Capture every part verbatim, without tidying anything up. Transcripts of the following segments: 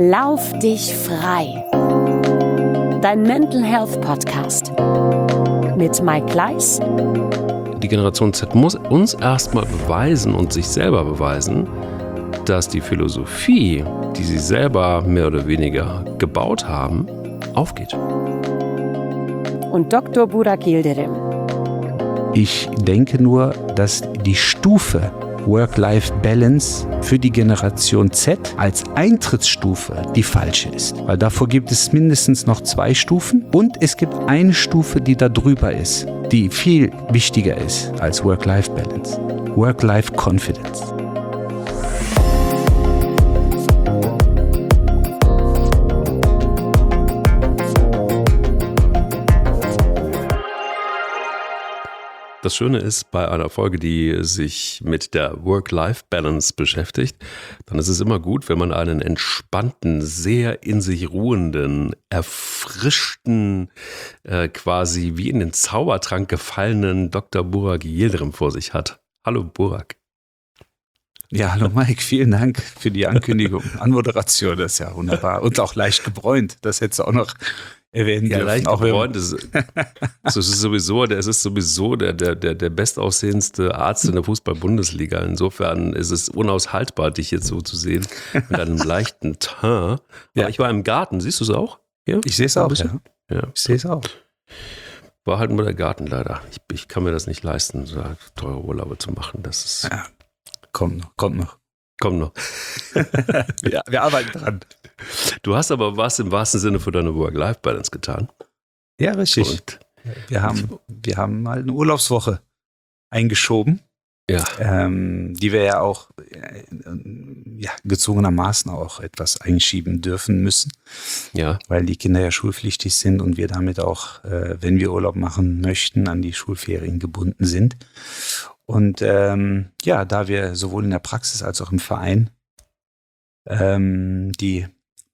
Lauf dich frei. Dein Mental Health Podcast mit Mike Kleiss. Die Generation Z muss uns erstmal beweisen und sich selber beweisen, dass die Philosophie, die sie selber mehr oder weniger gebaut haben, aufgeht. Und Doktor Burak Yildirim. Ich denke nur, dass die Stufe Work-Life-Balance für die Generation Z als Eintrittsstufe die falsche ist. Weil davor gibt es mindestens noch zwei Stufen und es gibt eine Stufe, die da drüber ist, die viel wichtiger ist als Work-Life-Balance. Work-Life-Confidence. Das Schöne ist, bei einer Folge, die sich mit der Work-Life-Balance beschäftigt, dann ist es immer gut, wenn man einen entspannten, sehr in sich ruhenden, erfrischten, äh, quasi wie in den Zaubertrank gefallenen Doktor Burak Yildirim vor sich hat. Hallo Burak. Ja, hallo Mike, vielen Dank für die Ankündigung. Anmoderation, das ist ja wunderbar. Und auch leicht gebräunt, das hättest du auch noch erwähnen ja, dürfen. Leicht auch gebräunt ist, es ist sowieso, der, es ist sowieso der, der, der, der bestaussehendste Arzt in der Fußball-Bundesliga. Insofern ist es unaushaltbar, dich jetzt so zu sehen, mit einem leichten Teint. Aber ja. Ich war im Garten, siehst du es auch? Hier? Ich sehe es auch, ja. ja. Ich sehe es auch. War halt nur der Garten leider. Ich, ich kann mir das nicht leisten, so teure Urlaube zu machen. Das ist ja. Kommt noch, kommt noch. Kommt noch. Ja, wir arbeiten dran. Du hast aber was im wahrsten Sinne für deine Work-Life-Balance getan. Ja, richtig. Und wir haben, wir haben mal eine Urlaubswoche eingeschoben. Ja. Ähm, die wir ja auch äh, ja, gezwungenermaßen auch etwas einschieben dürfen müssen. Ja. Weil die Kinder ja schulpflichtig sind und wir damit auch, äh, wenn wir Urlaub machen möchten, an die Schulferien gebunden sind. Und ähm, ja, da wir sowohl in der Praxis als auch im Verein ähm, die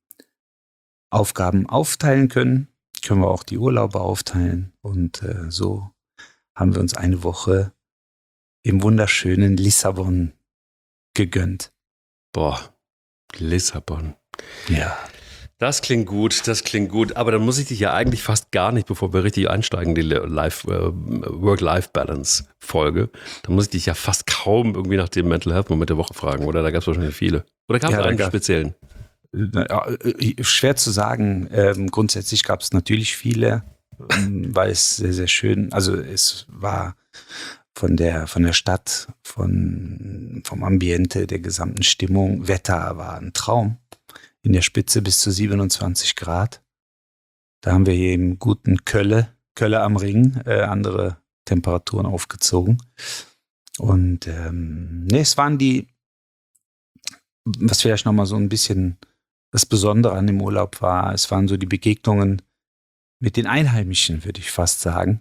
Aufgaben aufteilen können, können wir auch die Urlaube aufteilen. Und äh, so haben wir uns eine Woche im wunderschönen Lissabon gegönnt. Boah, Lissabon. Ja. Das klingt gut, das klingt gut. Aber dann muss ich dich ja eigentlich fast gar nicht, bevor wir richtig einsteigen, die Life, äh, Work-Life-Balance-Folge, dann muss ich dich ja fast kaum irgendwie nach dem Mental Health-Moment der Woche fragen, oder? Da gab es wahrscheinlich viele. Oder gab es ja, einen gab, speziellen? Ja, schwer zu sagen. Ähm, grundsätzlich gab es natürlich viele, ähm, weil es sehr, sehr schön, also es war von der, von der Stadt, von, vom Ambiente, der gesamten Stimmung, Wetter war ein Traum. In der Spitze bis zu siebenundzwanzig Grad. Da haben wir hier im guten Kölle, Kölle am Ring, äh, andere Temperaturen aufgezogen. Und ähm, nee, es waren die, was vielleicht nochmal so ein bisschen das Besondere an dem Urlaub war, es waren so die Begegnungen mit den Einheimischen, würde ich fast sagen.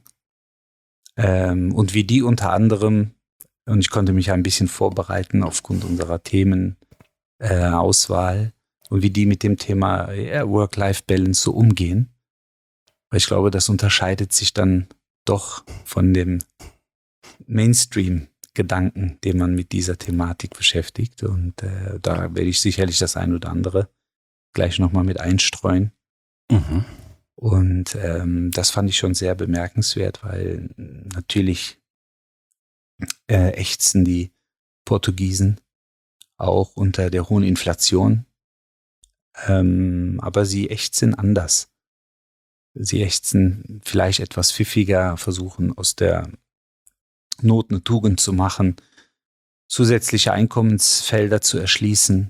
Ähm, und wie die unter anderem, und ich konnte mich ein bisschen vorbereiten aufgrund unserer Themenauswahl, äh, und wie die mit dem Thema ja, Work-Life-Balance so umgehen. Weil ich glaube, das unterscheidet sich dann doch von dem Mainstream-Gedanken, den man mit dieser Thematik beschäftigt. Und äh, da werde ich sicherlich das ein oder andere gleich nochmal mit einstreuen. Mhm. Und ähm, das fand ich schon sehr bemerkenswert, weil natürlich äh, ächzen die Portugiesen auch unter der hohen Inflation. Ähm, aber sie ächzen anders. Sie ächzen vielleicht etwas pfiffiger, versuchen aus der Not eine Tugend zu machen, zusätzliche Einkommensfelder zu erschließen.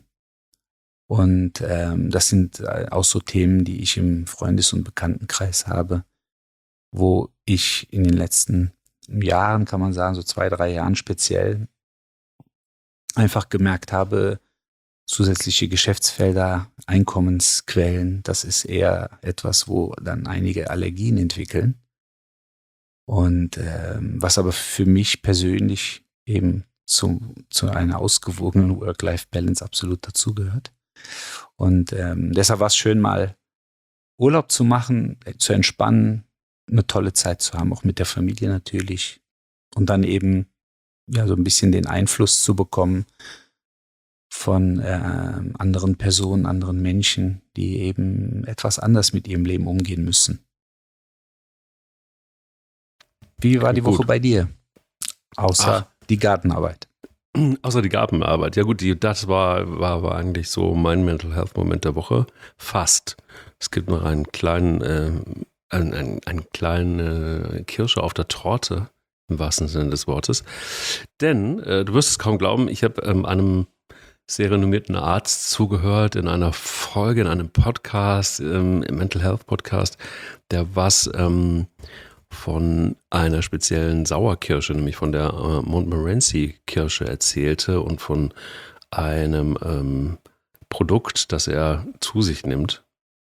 Und ähm, das sind auch so Themen, die ich im Freundes- und Bekanntenkreis habe, wo ich in den letzten Jahren, kann man sagen, so zwei, drei Jahren speziell, einfach gemerkt habe, zusätzliche Geschäftsfelder, Einkommensquellen, das ist eher etwas, wo dann einige Allergien entwickeln. Und ähm, was aber für mich persönlich eben zu, zu einer ausgewogenen Work-Life-Balance absolut dazugehört. Und ähm, deshalb war es schön, mal Urlaub zu machen, zu entspannen, eine tolle Zeit zu haben, auch mit der Familie natürlich. Und dann eben ja so ein bisschen den Einfluss zu bekommen von äh, anderen Personen, anderen Menschen, die eben etwas anders mit ihrem Leben umgehen müssen. Wie war die Gut. Woche bei dir? Außer Ach. die Gartenarbeit. Außer die Gartenarbeit. Ja gut, die, das war, war, war eigentlich so mein Mental Health Moment der Woche. Fast. Es gibt noch einen kleinen, äh, einen, einen, einen kleinen äh, Kirsche auf der Torte, im wahrsten Sinne des Wortes. Denn, äh, du wirst es kaum glauben, ich habe ähm, einem sehr renommierten Arzt zugehört in einer Folge, in einem Podcast, ähm, im Mental Health Podcast, der was ähm, von einer speziellen Sauerkirsche, nämlich von der äh, Montmorency-Kirsche erzählte und von einem ähm, Produkt, das er zu sich nimmt.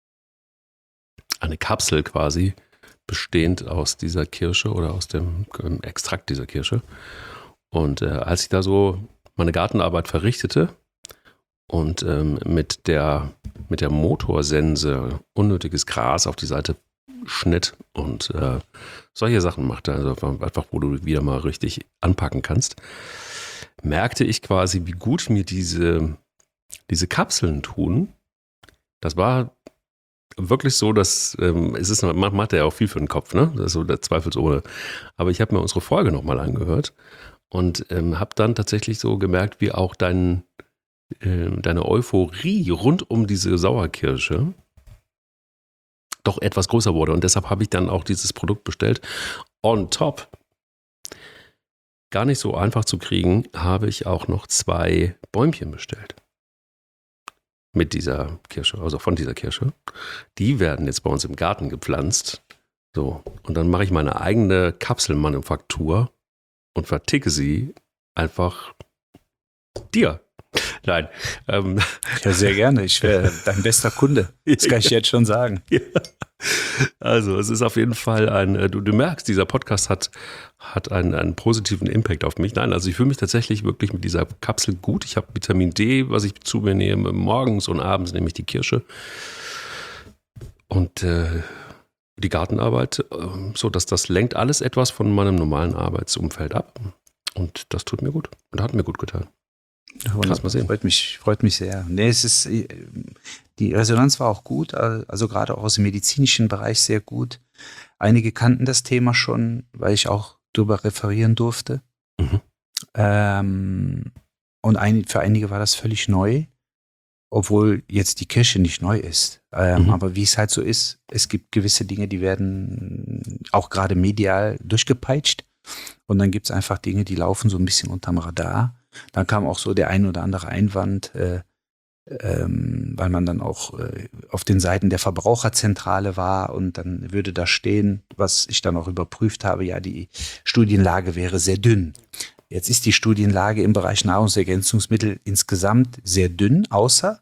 Eine Kapsel quasi, bestehend aus dieser Kirsche oder aus dem ähm, Extrakt dieser Kirsche. Und äh, als ich da so meine Gartenarbeit verrichtete und ähm, mit der, mit der Motorsense unnötiges Gras auf die Seite schnitt und äh, solche Sachen machte, also einfach, wo du wieder mal richtig anpacken kannst, merkte ich quasi, wie gut mir diese, diese Kapseln tun. Das war wirklich so, dass ähm, es ist, man macht ja auch viel für den Kopf, ne? Das ist so der zweifelsohne. Aber ich habe mir unsere Folge nochmal angehört und ähm, habe dann tatsächlich so gemerkt, wie auch dein, äh, deine Euphorie rund um diese Sauerkirsche doch etwas größer wurde. Und deshalb habe ich dann auch dieses Produkt bestellt. On top, gar nicht so einfach zu kriegen, habe ich auch noch zwei Bäumchen bestellt. Mit dieser Kirsche, also von dieser Kirsche. Die werden jetzt bei uns im Garten gepflanzt. So, und dann mache ich meine eigene Kapselmanufaktur und verticke sie einfach dir. Nein. Ähm, Ja, sehr gerne. Ich wäre dein bester Kunde. Das kann ich jetzt schon sagen. Ja. Also es ist auf jeden Fall ein, du, du merkst, dieser Podcast hat, hat einen, einen positiven Impact auf mich. Nein, also ich fühle mich tatsächlich wirklich mit dieser Kapsel gut. Ich habe Vitamin D, was ich zu mir nehme. Morgens und abends nehme ich die Kirsche. Und äh, die Gartenarbeit, äh, so dass das lenkt alles etwas von meinem normalen Arbeitsumfeld ab. Und das tut mir gut und hat mir gut getan. Ja, Lass mal sehen. Freut mich, freut mich sehr. Nee, es ist, die Resonanz war auch gut, also gerade auch aus dem medizinischen Bereich sehr gut. Einige kannten das Thema schon, weil ich auch darüber referieren durfte. Mhm. Ähm, und ein, für einige war das völlig neu, obwohl jetzt die Kirsche nicht neu ist. Ähm, Mhm. Aber wie es halt so ist, es gibt gewisse Dinge, die werden auch gerade medial durchgepeitscht. Und dann gibt es einfach Dinge, die laufen so ein bisschen unterm Radar. Dann kam auch so der ein oder andere Einwand, äh, ähm, weil man dann auch äh, auf den Seiten der Verbraucherzentrale war und dann würde da stehen, was ich dann auch überprüft habe, ja, die Studienlage wäre sehr dünn. Jetzt ist die Studienlage im Bereich Nahrungsergänzungsmittel insgesamt sehr dünn, außer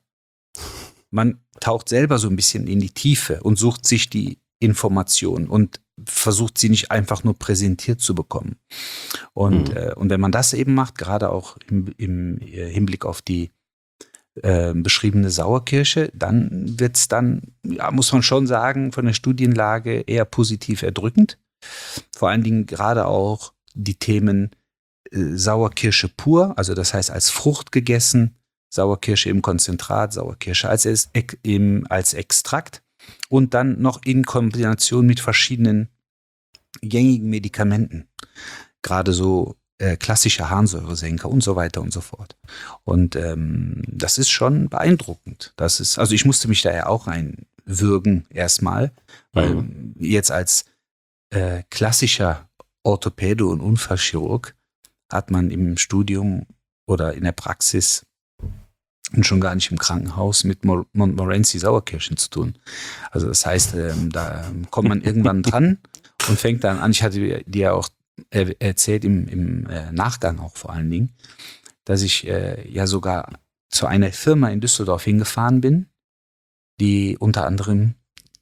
man taucht selber so ein bisschen in die Tiefe und sucht sich die Informationen und versucht sie nicht einfach nur präsentiert zu bekommen. Und, Mhm. äh, und wenn man das eben macht, gerade auch im, im Hinblick auf die äh, beschriebene Sauerkirsche, dann wird es dann, ja, muss man schon sagen, von der Studienlage eher positiv erdrückend. Vor allen Dingen gerade auch die Themen äh, Sauerkirsche pur, also das heißt als Frucht gegessen, Sauerkirsche im Konzentrat, Sauerkirsche als, Es- Ex- im, als Extrakt und dann noch in Kombination mit verschiedenen gängigen Medikamenten. Gerade so äh, klassische Harnsäuresenker und so weiter und so fort. Und ähm, das ist schon beeindruckend. Das ist, also ich musste mich da ja auch reinwürgen erstmal, weil Mhm. jetzt als äh, klassischer Orthopäde und Unfallchirurg hat man im Studium oder in der Praxis und schon gar nicht im Krankenhaus mit Mo- Montmorency Sauerkirschen zu tun. Also das heißt, ähm, da kommt man irgendwann dran und fängt dann an. Ich hatte dir ja auch äh, erzählt im, im äh, Nachgang auch vor allen Dingen, dass ich äh, ja sogar zu einer Firma in Düsseldorf hingefahren bin, die unter anderem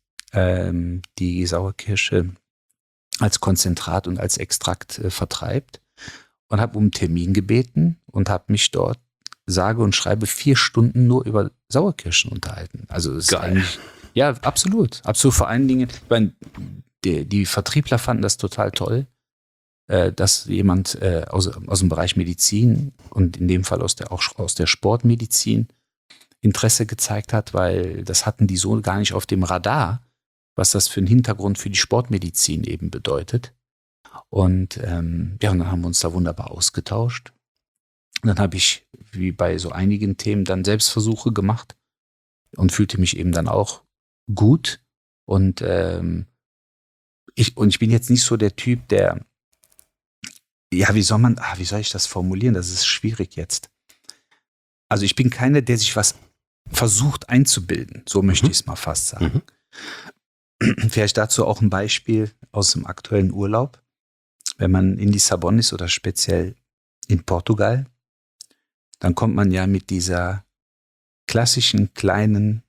ähm, die Sauerkirsche als Konzentrat und als Extrakt äh, vertreibt und habe um einen Termin gebeten und habe mich dort sage und schreibe vier Stunden nur über Sauerkirschen unterhalten. Also das ist Geil. eigentlich, ja, absolut. Absolut. Vor allen Dingen, ich meine, die, die Vertriebler fanden das total toll. äh, dass jemand äh, aus, aus dem Bereich Medizin und in dem Fall aus der, auch aus der Sportmedizin Interesse gezeigt hat, weil das hatten die so gar nicht auf dem Radar, was das für einen Hintergrund für die Sportmedizin eben bedeutet. Und ähm, ja, und dann haben wir uns da wunderbar ausgetauscht. Und dann habe ich, wie bei so einigen Themen, dann Selbstversuche gemacht und fühlte mich eben dann auch gut. Und ähm, ich, und ich bin jetzt nicht so der Typ, der, ja, wie soll man, ah, wie soll ich das formulieren? Das ist schwierig jetzt. Also ich bin keiner, der sich was versucht einzubilden. So möchte Mhm. ich es mal fast sagen. Vielleicht dazu auch ein Beispiel aus dem aktuellen Urlaub. Wenn man in Lissabon ist oder speziell in Portugal, dann kommt man ja mit dieser klassischen kleinen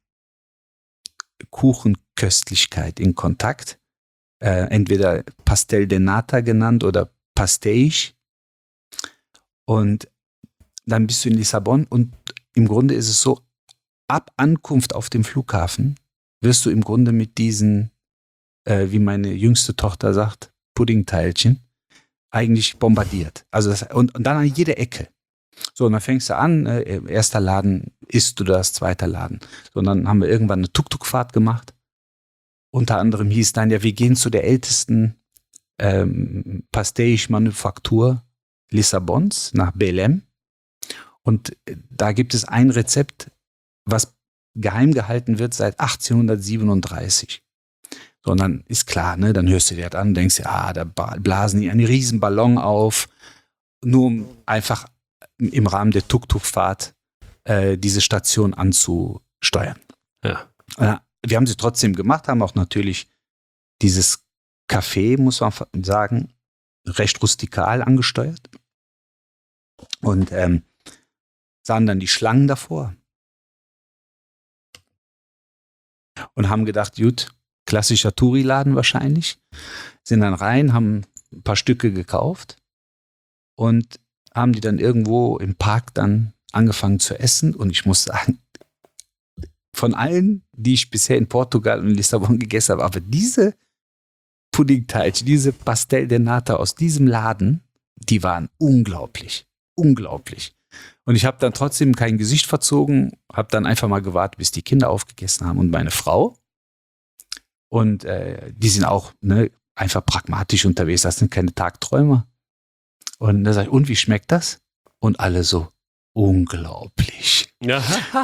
Kuchenköstlichkeit in Kontakt. Äh, entweder Pastel de Nata genannt oder Pastéis. Und dann bist du in Lissabon und im Grunde ist es so, ab Ankunft auf dem Flughafen wirst du im Grunde mit diesen, äh, wie meine jüngste Tochter sagt, Puddingteilchen, eigentlich bombardiert. Also das, und, und dann an jeder Ecke. So, und dann fängst du an, äh, erster Laden, isst du das, zweiter Laden. So, und dann haben wir irgendwann eine Tuk-Tuk-Fahrt gemacht. Unter anderem hieß dann ja, wir gehen zu der ältesten ähm, Pastéis-Manufaktur Lissabons nach Belém. Und da gibt es ein Rezept, was geheim gehalten wird seit achtzehnhundertsiebenunddreißig. So, und dann ist klar, ne, dann hörst du dir das an und denkst, ja, da blasen die einen riesen Ballon auf, nur um einfach im Rahmen der Tuk-Tuk-Fahrt äh, diese Station anzusteuern. Ja. Äh, wir haben sie trotzdem gemacht, haben auch natürlich dieses Café, muss man sagen, recht rustikal angesteuert. Und ähm, sahen dann die Schlangen davor und haben gedacht, gut, klassischer Touri-Laden wahrscheinlich, sind dann rein, haben ein paar Stücke gekauft und haben die dann irgendwo im Park dann angefangen zu essen. Und ich muss sagen, von allen, die ich bisher in Portugal und Lissabon gegessen habe, aber diese Puddingteilchen, diese Pastel de Nata aus diesem Laden, die waren unglaublich, unglaublich. Und ich habe dann trotzdem kein Gesicht verzogen, habe dann einfach mal gewartet, bis die Kinder aufgegessen haben und meine Frau. Und äh, die sind auch ne, einfach pragmatisch unterwegs, das sind keine Tagträumer. Und da sage ich, und wie schmeckt das? Und alle so, unglaublich. Ja.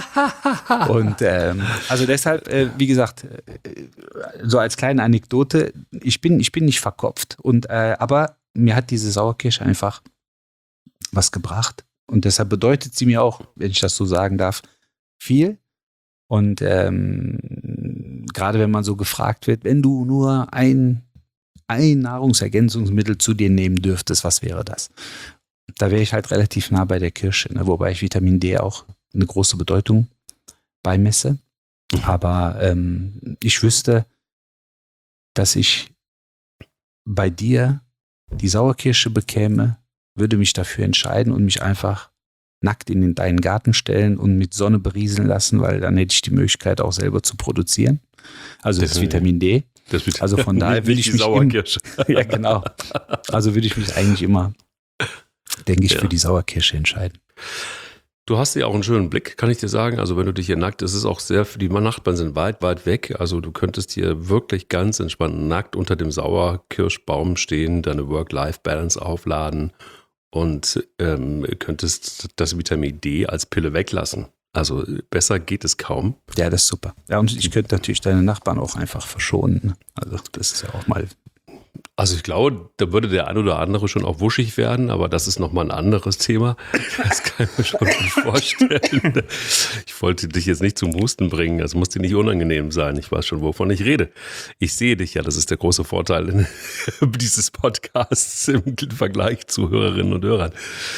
Und ähm, also deshalb, äh, wie gesagt, äh, so als kleine Anekdote, ich bin, ich bin nicht verkopft. Und, äh, aber mir hat diese Sauerkirsche einfach was gebracht. Und deshalb bedeutet sie mir auch, wenn ich das so sagen darf, viel. Und ähm, gerade wenn man so gefragt wird, wenn du nur ein, ein Nahrungsergänzungsmittel zu dir nehmen dürftest, was wäre das? Da wäre ich halt relativ nah bei der Kirsche, ne? Wobei ich Vitamin D auch eine große Bedeutung beimesse. Aber ähm, ich wüsste, dass ich bei dir die Sauerkirsche bekäme, würde mich dafür entscheiden und mich einfach nackt in deinen Garten stellen und mit Sonne berieseln lassen, weil dann hätte ich die Möglichkeit auch selber zu produzieren. Also das, das Vitamin D. Das Vitamin also von daher will ich mich Sauerkirsche. Im, ja, genau. Also würde ich mich eigentlich immer, denke ich, ja. für die Sauerkirsche entscheiden. Du hast ja auch einen schönen Blick, kann ich dir sagen. Also wenn du dich hier nackt, es ist auch sehr, die Nachbarn sind weit, weit weg. Also du könntest hier wirklich ganz entspannt nackt unter dem Sauerkirschbaum stehen, deine Work-Life-Balance aufladen und ähm, könntest das Vitamin D als Pille weglassen. Also besser geht es kaum. Ja, das ist super. Ja, und ich könnte natürlich deine Nachbarn auch einfach verschonen. Also das ist ja auch mal... Also ich glaube, da würde der ein oder andere schon auch wuschig werden, aber das ist nochmal ein anderes Thema. Das kann ich mir schon gut vorstellen. Ich wollte dich jetzt nicht zum Husten bringen, das muss dir nicht unangenehm sein. Ich weiß schon, wovon ich rede. Ich sehe dich ja, das ist der große Vorteil dieses Podcasts im Vergleich zu Hörerinnen und Hörern.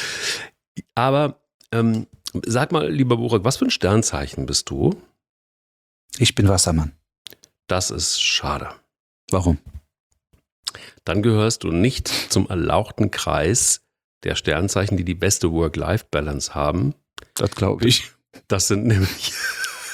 Aber ähm, sag mal, lieber Burak, was für ein Sternzeichen bist du? Ich bin Wassermann. Das ist schade. Warum? Dann gehörst du nicht zum erlauchten Kreis der Sternzeichen, die die beste Work-Life-Balance haben. Das glaube ich. Das sind nämlich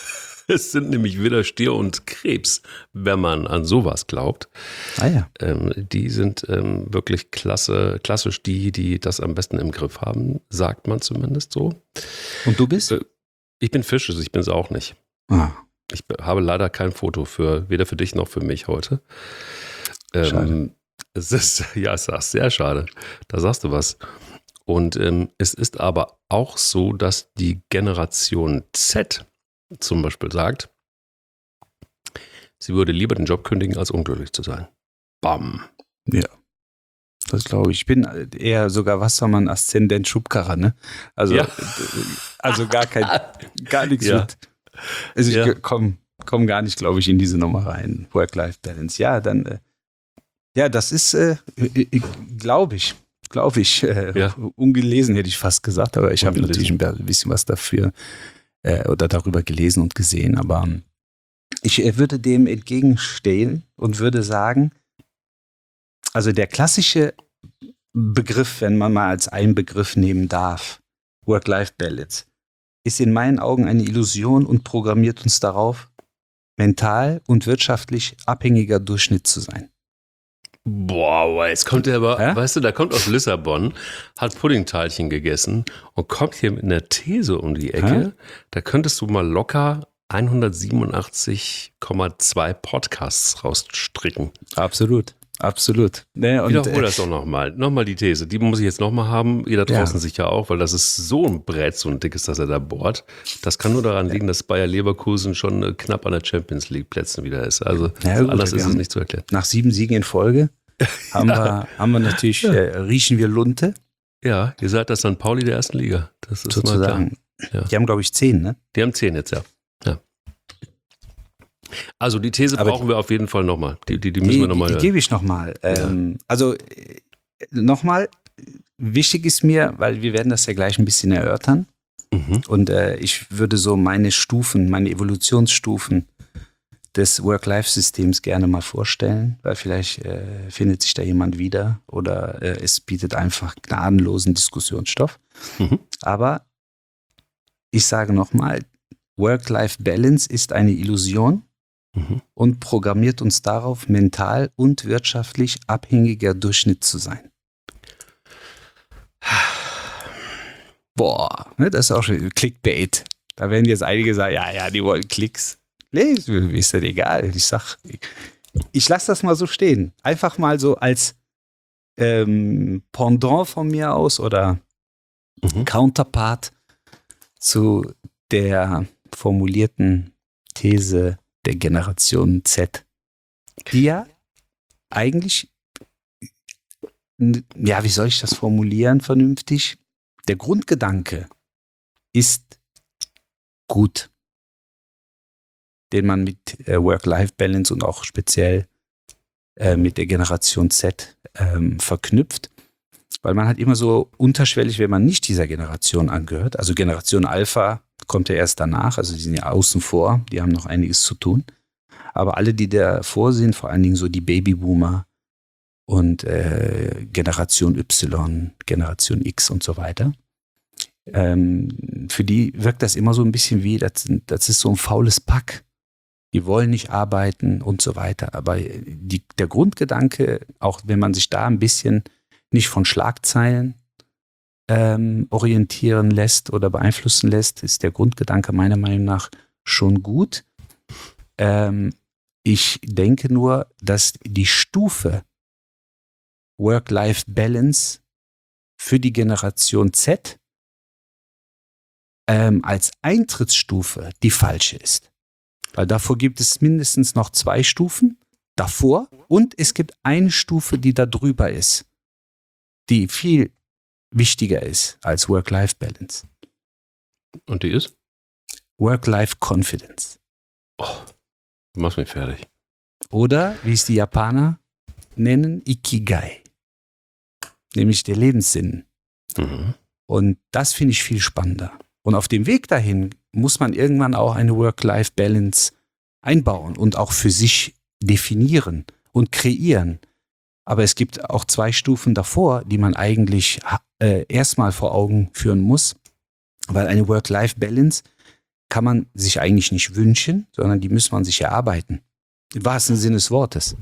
Es sind nämlich Widder, Stier und Krebs, wenn man an sowas glaubt. Ah ja. Ähm, die sind ähm, wirklich klasse, klassisch die, die das am besten im Griff haben, sagt man zumindest so. Und du bist? Äh, ich bin Fisch, also ich bin es auch nicht. Ah. Ich habe leider kein Foto für, weder für dich noch für mich heute. Schade. Ähm, es ist, ja, es ist sehr schade. Da sagst du was. Und ähm, es ist aber auch so, dass die Generation Z zum Beispiel sagt, sie würde lieber den Job kündigen, als unglücklich zu sein. Bam. Ja. Das glaube ich. Ich bin eher sogar Wassermann, Aszendent, Schubkarre, ne? Also, Ja. also gar kein, gar nichts Ja. mit. Also ich Ja. komme komm gar nicht, glaube ich, in diese Nummer rein. Work-Life-Balance. Ja, dann, äh, ja, das ist, äh, glaube ich, glaube ich, äh, Ja. ungelesen hätte ich fast gesagt, aber ich habe Ungelesen. natürlich ein bisschen was dafür äh, oder darüber gelesen und gesehen, aber ähm, ich äh, würde dem entgegenstehen und würde sagen, also der klassische Begriff, wenn man mal als einen Begriff nehmen darf, Work-Life-Balance, ist in meinen Augen eine Illusion und programmiert uns darauf, mental und wirtschaftlich abhängiger Durchschnitt zu sein. Boah, jetzt kommt er aber, Hä? weißt du, der kommt aus Lissabon, hat Puddingteilchen gegessen und kommt hier mit einer These um die Ecke. Da könntest du mal locker hundertsiebenundachtzig Komma zwei Podcasts rausstricken. Absolut, absolut. Ne, und, Wiederhol äh, das doch nochmal. Nochmal die These. Die muss ich jetzt nochmal haben. Ihr da draußen Ja. sicher auch, weil das ist so ein Brett, so ein dickes, dass er da bohrt. Das kann nur daran liegen, dass Bayer Leverkusen schon äh, knapp an der Champions League Plätzen wieder ist. Also Ja, gut, anders wir ist es haben- nicht zu erklären. nach sieben Siegen in Folge haben, wir, haben wir natürlich, äh, riechen wir Lunte, Ja, ihr seid das Sankt Pauli der ersten Liga. Das ist mal klar. sozusagen. Ja. Die haben, glaube ich, zehn, ne? Die haben zehn jetzt, ja. ja. Also die These Aber brauchen wir auf jeden Fall nochmal. Die, die, die müssen wir Die, nochmal die hören. gebe ich nochmal. Ähm, Also äh, nochmal, wichtig ist mir, weil wir werden das ja gleich ein bisschen erörtern. Mhm. Und äh, ich würde so meine Stufen, meine Evolutionsstufen des Work-Life-Systems gerne mal vorstellen, weil vielleicht äh, findet sich da jemand wieder oder äh, es bietet einfach gnadenlosen Diskussionsstoff. Mhm. Aber ich sage nochmal, Work-Life-Balance ist eine Illusion Mhm. und programmiert uns darauf, mental und wirtschaftlich abhängiger Durchschnitt zu sein. Boah, ne, das ist auch schon Clickbait. Da werden jetzt einige sagen, ja, ja, die wollen Klicks. Nee, ist das egal. Ich sag, ich, ich lasse das mal so stehen. Einfach mal so als ähm, Pendant von mir aus oder Mhm. Counterpart zu der formulierten These der Generation Z, die ja eigentlich, n- ja, wie soll ich das formulieren vernünftig? Der Grundgedanke ist gut, den man mit äh, Work-Life-Balance und auch speziell äh, mit der Generation Z ähm, verknüpft, weil man hat immer so unterschwellig, wenn man nicht dieser Generation angehört, also Generation Alpha kommt ja erst danach, also die sind ja außen vor, die haben noch einiges zu tun. Aber alle, die davor sind, vor allen Dingen so die Babyboomer und äh, Generation Y, Generation X und so weiter, ähm, für die wirkt das immer so ein bisschen wie, das, das ist so ein faules Pack. Die wollen nicht arbeiten und so weiter. Aber die, der Grundgedanke, auch wenn man sich da ein bisschen nicht von Schlagzeilen ähm, orientieren lässt oder beeinflussen lässt, ist der Grundgedanke meiner Meinung nach schon gut. Ähm, ich denke nur, dass die Stufe Work-Life-Balance für die Generation Z ähm, als Eintrittsstufe die falsche ist. Weil davor gibt es mindestens noch zwei Stufen davor und es gibt eine Stufe, die da drüber ist, die viel wichtiger ist als Work-Life-Balance. Und die ist? Work-Life-Confidence. Du machst mich fertig. Oder, wie es die Japaner nennen, Ikigai. Nämlich der Lebenssinn. Mhm. Und das finde ich viel spannender. Und auf dem Weg dahin muss man irgendwann auch eine Work-Life-Balance einbauen und auch für sich definieren und kreieren. Aber es gibt auch zwei Stufen davor, die man eigentlich äh, erstmal vor Augen führen muss, weil eine Work-Life-Balance kann man sich eigentlich nicht wünschen, sondern die muss man sich erarbeiten. Im wahrsten Sinne des Wortes.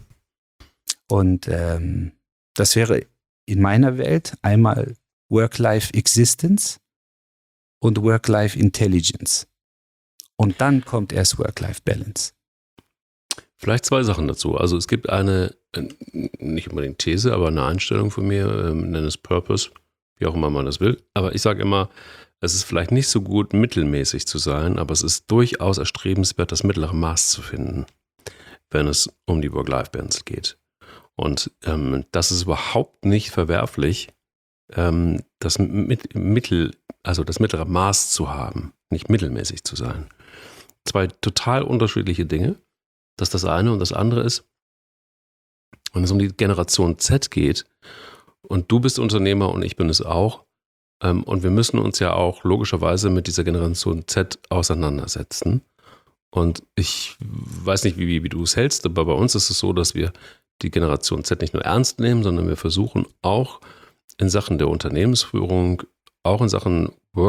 Und ähm, das wäre in meiner Welt einmal Work-Life-Existence und Work-Life-Intelligence. Und dann kommt erst Work-Life-Balance. Vielleicht zwei Sachen dazu. Also es gibt eine, nicht unbedingt These, aber eine Einstellung von mir, ähm, nenne es Purpose, wie auch immer man das will. Aber ich sage immer, es ist vielleicht nicht so gut, mittelmäßig zu sein, aber es ist durchaus erstrebenswert, das mittlere Maß zu finden, wenn es um die Work-Life-Balance geht. Und ähm, das ist überhaupt nicht verwerflich, ähm, das mit, Mittel, also das mittlere Maß zu haben, nicht mittelmäßig zu sein. Zwei total unterschiedliche Dinge. Das ist das eine, und das andere ist, wenn es um die Generation Z geht, und du bist Unternehmer und ich bin es auch, ähm, und wir müssen uns ja auch logischerweise mit dieser Generation Z auseinandersetzen. Und ich weiß nicht, wie, wie du es hältst, aber bei uns ist es so, dass wir die Generation Z nicht nur ernst nehmen, sondern wir versuchen auch in Sachen der Unternehmensführung, auch in Sachen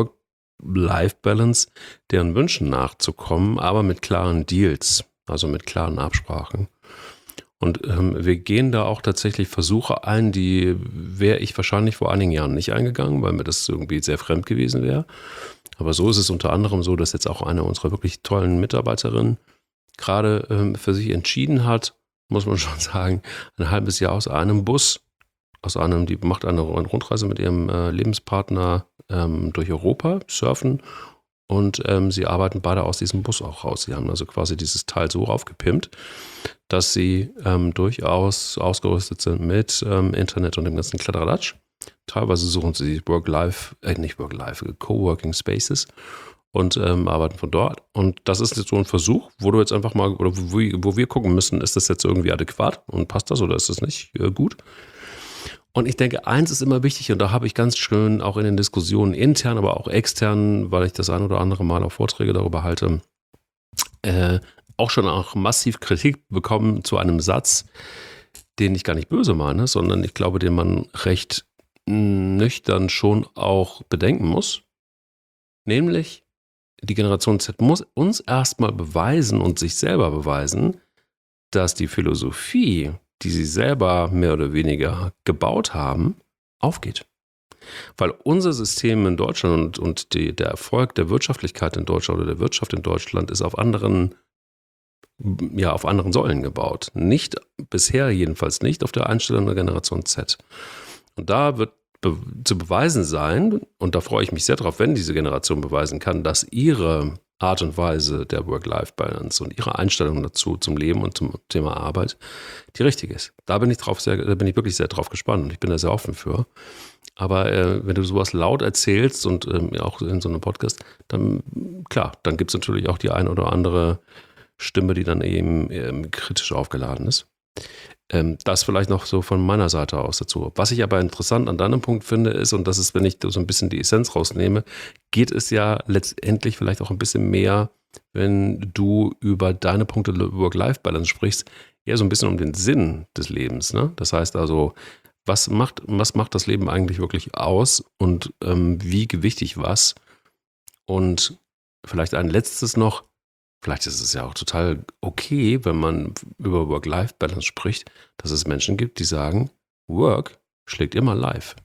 Work-Life-Balance, deren Wünschen nachzukommen, aber mit klaren Deals, also mit klaren Absprachen. Und ähm, wir gehen da auch tatsächlich Versuche ein, die wäre ich wahrscheinlich vor einigen Jahren nicht eingegangen, weil mir das irgendwie sehr fremd gewesen wäre. Aber so ist es unter anderem so, dass jetzt auch eine unserer wirklich tollen Mitarbeiterinnen gerade ähm, für sich entschieden hat, muss man schon sagen, ein halbes Jahr aus einem Bus, aus einem, die macht eine Rundreise mit ihrem äh, Lebenspartner ähm, durch Europa, surfen, und ähm, sie arbeiten beide aus diesem Bus auch raus. Sie haben also quasi dieses Teil so aufgepimpt, dass sie ähm, durchaus ausgerüstet sind mit ähm, Internet und dem ganzen Kladderadatsch. Teilweise suchen sie Work-Life, äh, nicht Work-Life, Coworking Spaces und ähm, arbeiten von dort. Und das ist jetzt so ein Versuch, wo du jetzt einfach mal, oder wo, wo wir gucken müssen, ist das jetzt irgendwie adäquat und passt das oder ist das nicht äh, gut? Und ich denke, eins ist immer wichtig, und da habe ich ganz schön auch in den Diskussionen intern, aber auch extern, weil ich das ein oder andere Mal auch Vorträge darüber halte, äh, auch schon auch massiv Kritik bekommen zu einem Satz, den ich gar nicht böse meine, sondern ich glaube, den man recht nüchtern schon auch bedenken muss. Nämlich, die Generation Z muss uns erstmal beweisen und sich selber beweisen, dass die Philosophie, die sie selber mehr oder weniger gebaut haben, aufgeht. Weil unser System in Deutschland und, und die, der Erfolg der Wirtschaftlichkeit in Deutschland oder der Wirtschaft in Deutschland ist auf anderen, ja, auf anderen Säulen gebaut. Nicht, bisher jedenfalls nicht, auf der Einstellung der Generation Z. Und da wird be- zu beweisen sein, und da freue ich mich sehr drauf, wenn diese Generation beweisen kann, dass ihre Art und Weise der Work-Life-Balance und ihre Einstellung dazu zum Leben und zum Thema Arbeit die richtige ist. Da bin ich drauf sehr, da bin ich wirklich sehr drauf gespannt und ich bin da sehr offen für. Aber äh, wenn du sowas laut erzählst und ähm, auch in so einem Podcast, dann klar, dann gibt es natürlich auch die ein oder andere Stimme, die dann eben ähm, kritisch aufgeladen ist. Ähm, das vielleicht noch so von meiner Seite aus dazu. Was ich aber interessant an deinem Punkt finde, ist, und das ist, wenn ich so ein bisschen die Essenz rausnehme, geht es ja letztendlich vielleicht auch ein bisschen mehr, wenn du über deine Punkte Work-Life-Balance sprichst, eher so ein bisschen um den Sinn des Lebens. Ne? Das heißt also, was macht, was macht das Leben eigentlich wirklich aus und ähm, wie gewichtig was? Und vielleicht ein letztes noch, vielleicht ist es ja auch total okay, wenn man über Work-Life-Balance spricht, dass es Menschen gibt, die sagen, Work schlägt immer Life.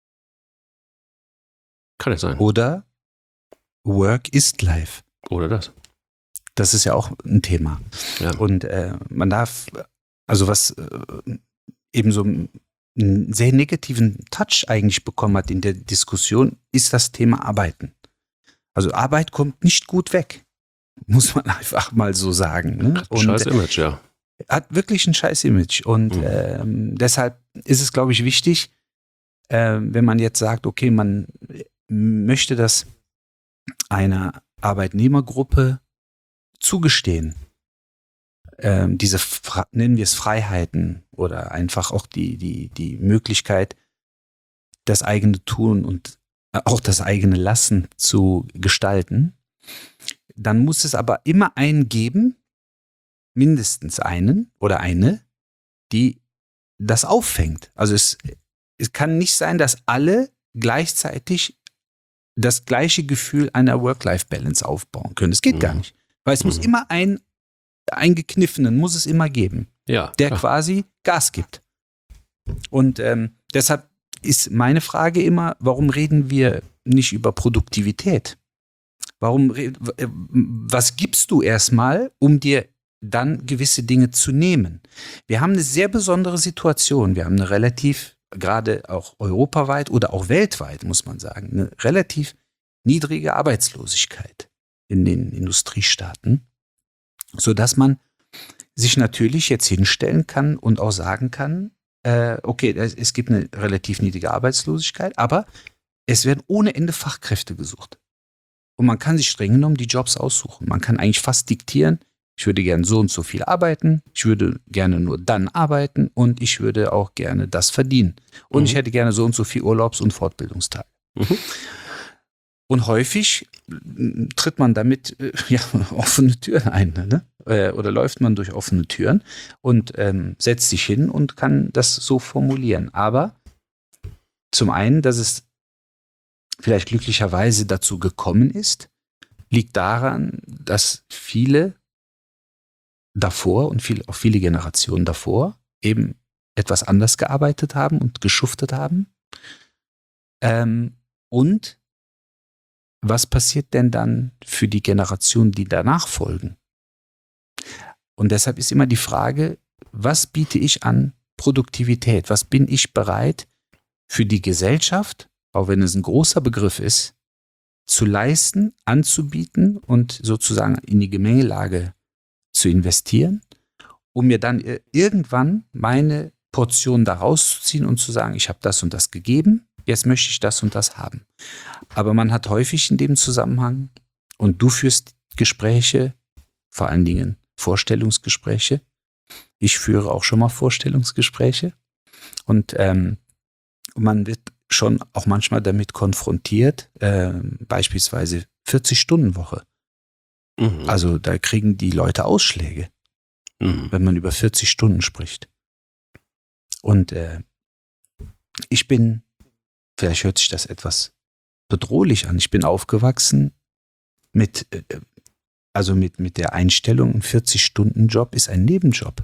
Kann nicht sein. Oder Work ist Life. Oder das. Das ist ja auch ein Thema. Ja. Und äh, man darf, also was äh, eben so einen sehr negativen Touch eigentlich bekommen hat in der Diskussion, ist das Thema Arbeiten. Also Arbeit kommt nicht gut weg. Muss man einfach mal so sagen. Ne? Und scheiß Image, ja. Hat wirklich ein scheiß Image. Und mhm. ähm, deshalb ist es, glaube ich, wichtig, äh, wenn man jetzt sagt, okay, man möchte das einer Arbeitnehmergruppe zugestehen, ähm, diese, nennen wir es Freiheiten oder einfach auch die, die, die Möglichkeit, das eigene Tun und auch das eigene Lassen zu gestalten. Dann muss es aber immer einen geben, mindestens einen oder eine, die das auffängt. Also es, es kann nicht sein, dass alle gleichzeitig das gleiche Gefühl einer Work-Life-Balance aufbauen können. Das geht Mhm. gar nicht. Weil es muss Mhm. immer einen, einen Gekniffenen, muss es immer geben, Ja. der klar. quasi Gas gibt. Und ähm, deshalb ist meine Frage immer, warum reden wir nicht über Produktivität? Warum, re- w- äh, was gibst du erstmal, um dir dann gewisse Dinge zu nehmen? Wir haben eine sehr besondere Situation. Wir haben eine relativ, gerade auch europaweit oder auch weltweit, muss man sagen, eine relativ niedrige Arbeitslosigkeit in den Industriestaaten, sodass man sich natürlich jetzt hinstellen kann und auch sagen kann, äh, okay, es, es gibt eine relativ niedrige Arbeitslosigkeit, aber es werden ohne Ende Fachkräfte gesucht. Und man kann sich streng genommen die Jobs aussuchen. Man kann eigentlich fast diktieren, ich würde gerne so und so viel arbeiten, ich würde gerne nur dann arbeiten und ich würde auch gerne das verdienen. Und Mhm. ich hätte gerne so und so viel Urlaubs- und Fortbildungstage. Mhm. Und häufig äh, tritt man damit äh, ja, offene Türen ein, ne? Äh, oder läuft man durch offene Türen und ähm, setzt sich hin und kann das so formulieren. Aber zum einen, dass es vielleicht glücklicherweise dazu gekommen ist, liegt daran, dass viele davor und viel, auch viele Generationen davor eben etwas anders gearbeitet haben und geschuftet haben. Ähm, und was passiert denn dann für die Generationen, die danach folgen? Und deshalb ist immer die Frage, was biete ich an Produktivität? Was bin ich bereit für die Gesellschaft, auch wenn es ein großer Begriff ist, zu leisten, anzubieten und sozusagen in die Gemengelage zu investieren, um mir dann ir- irgendwann meine Portion da rauszuziehen und zu sagen, ich habe das und das gegeben, jetzt möchte ich das und das haben. Aber man hat häufig in dem Zusammenhang, und du führst Gespräche, vor allen Dingen Vorstellungsgespräche, ich führe auch schon mal Vorstellungsgespräche und ähm, man wird schon auch manchmal damit konfrontiert, äh, beispielsweise vierzig-Stunden-Woche. Mhm. Also da kriegen die Leute Ausschläge, Mhm. wenn man über vierzig Stunden spricht. Und äh, ich bin, vielleicht hört sich das etwas bedrohlich an, ich bin aufgewachsen mit, äh, also mit, mit der Einstellung, ein vierzig-Stunden-Job ist ein Nebenjob.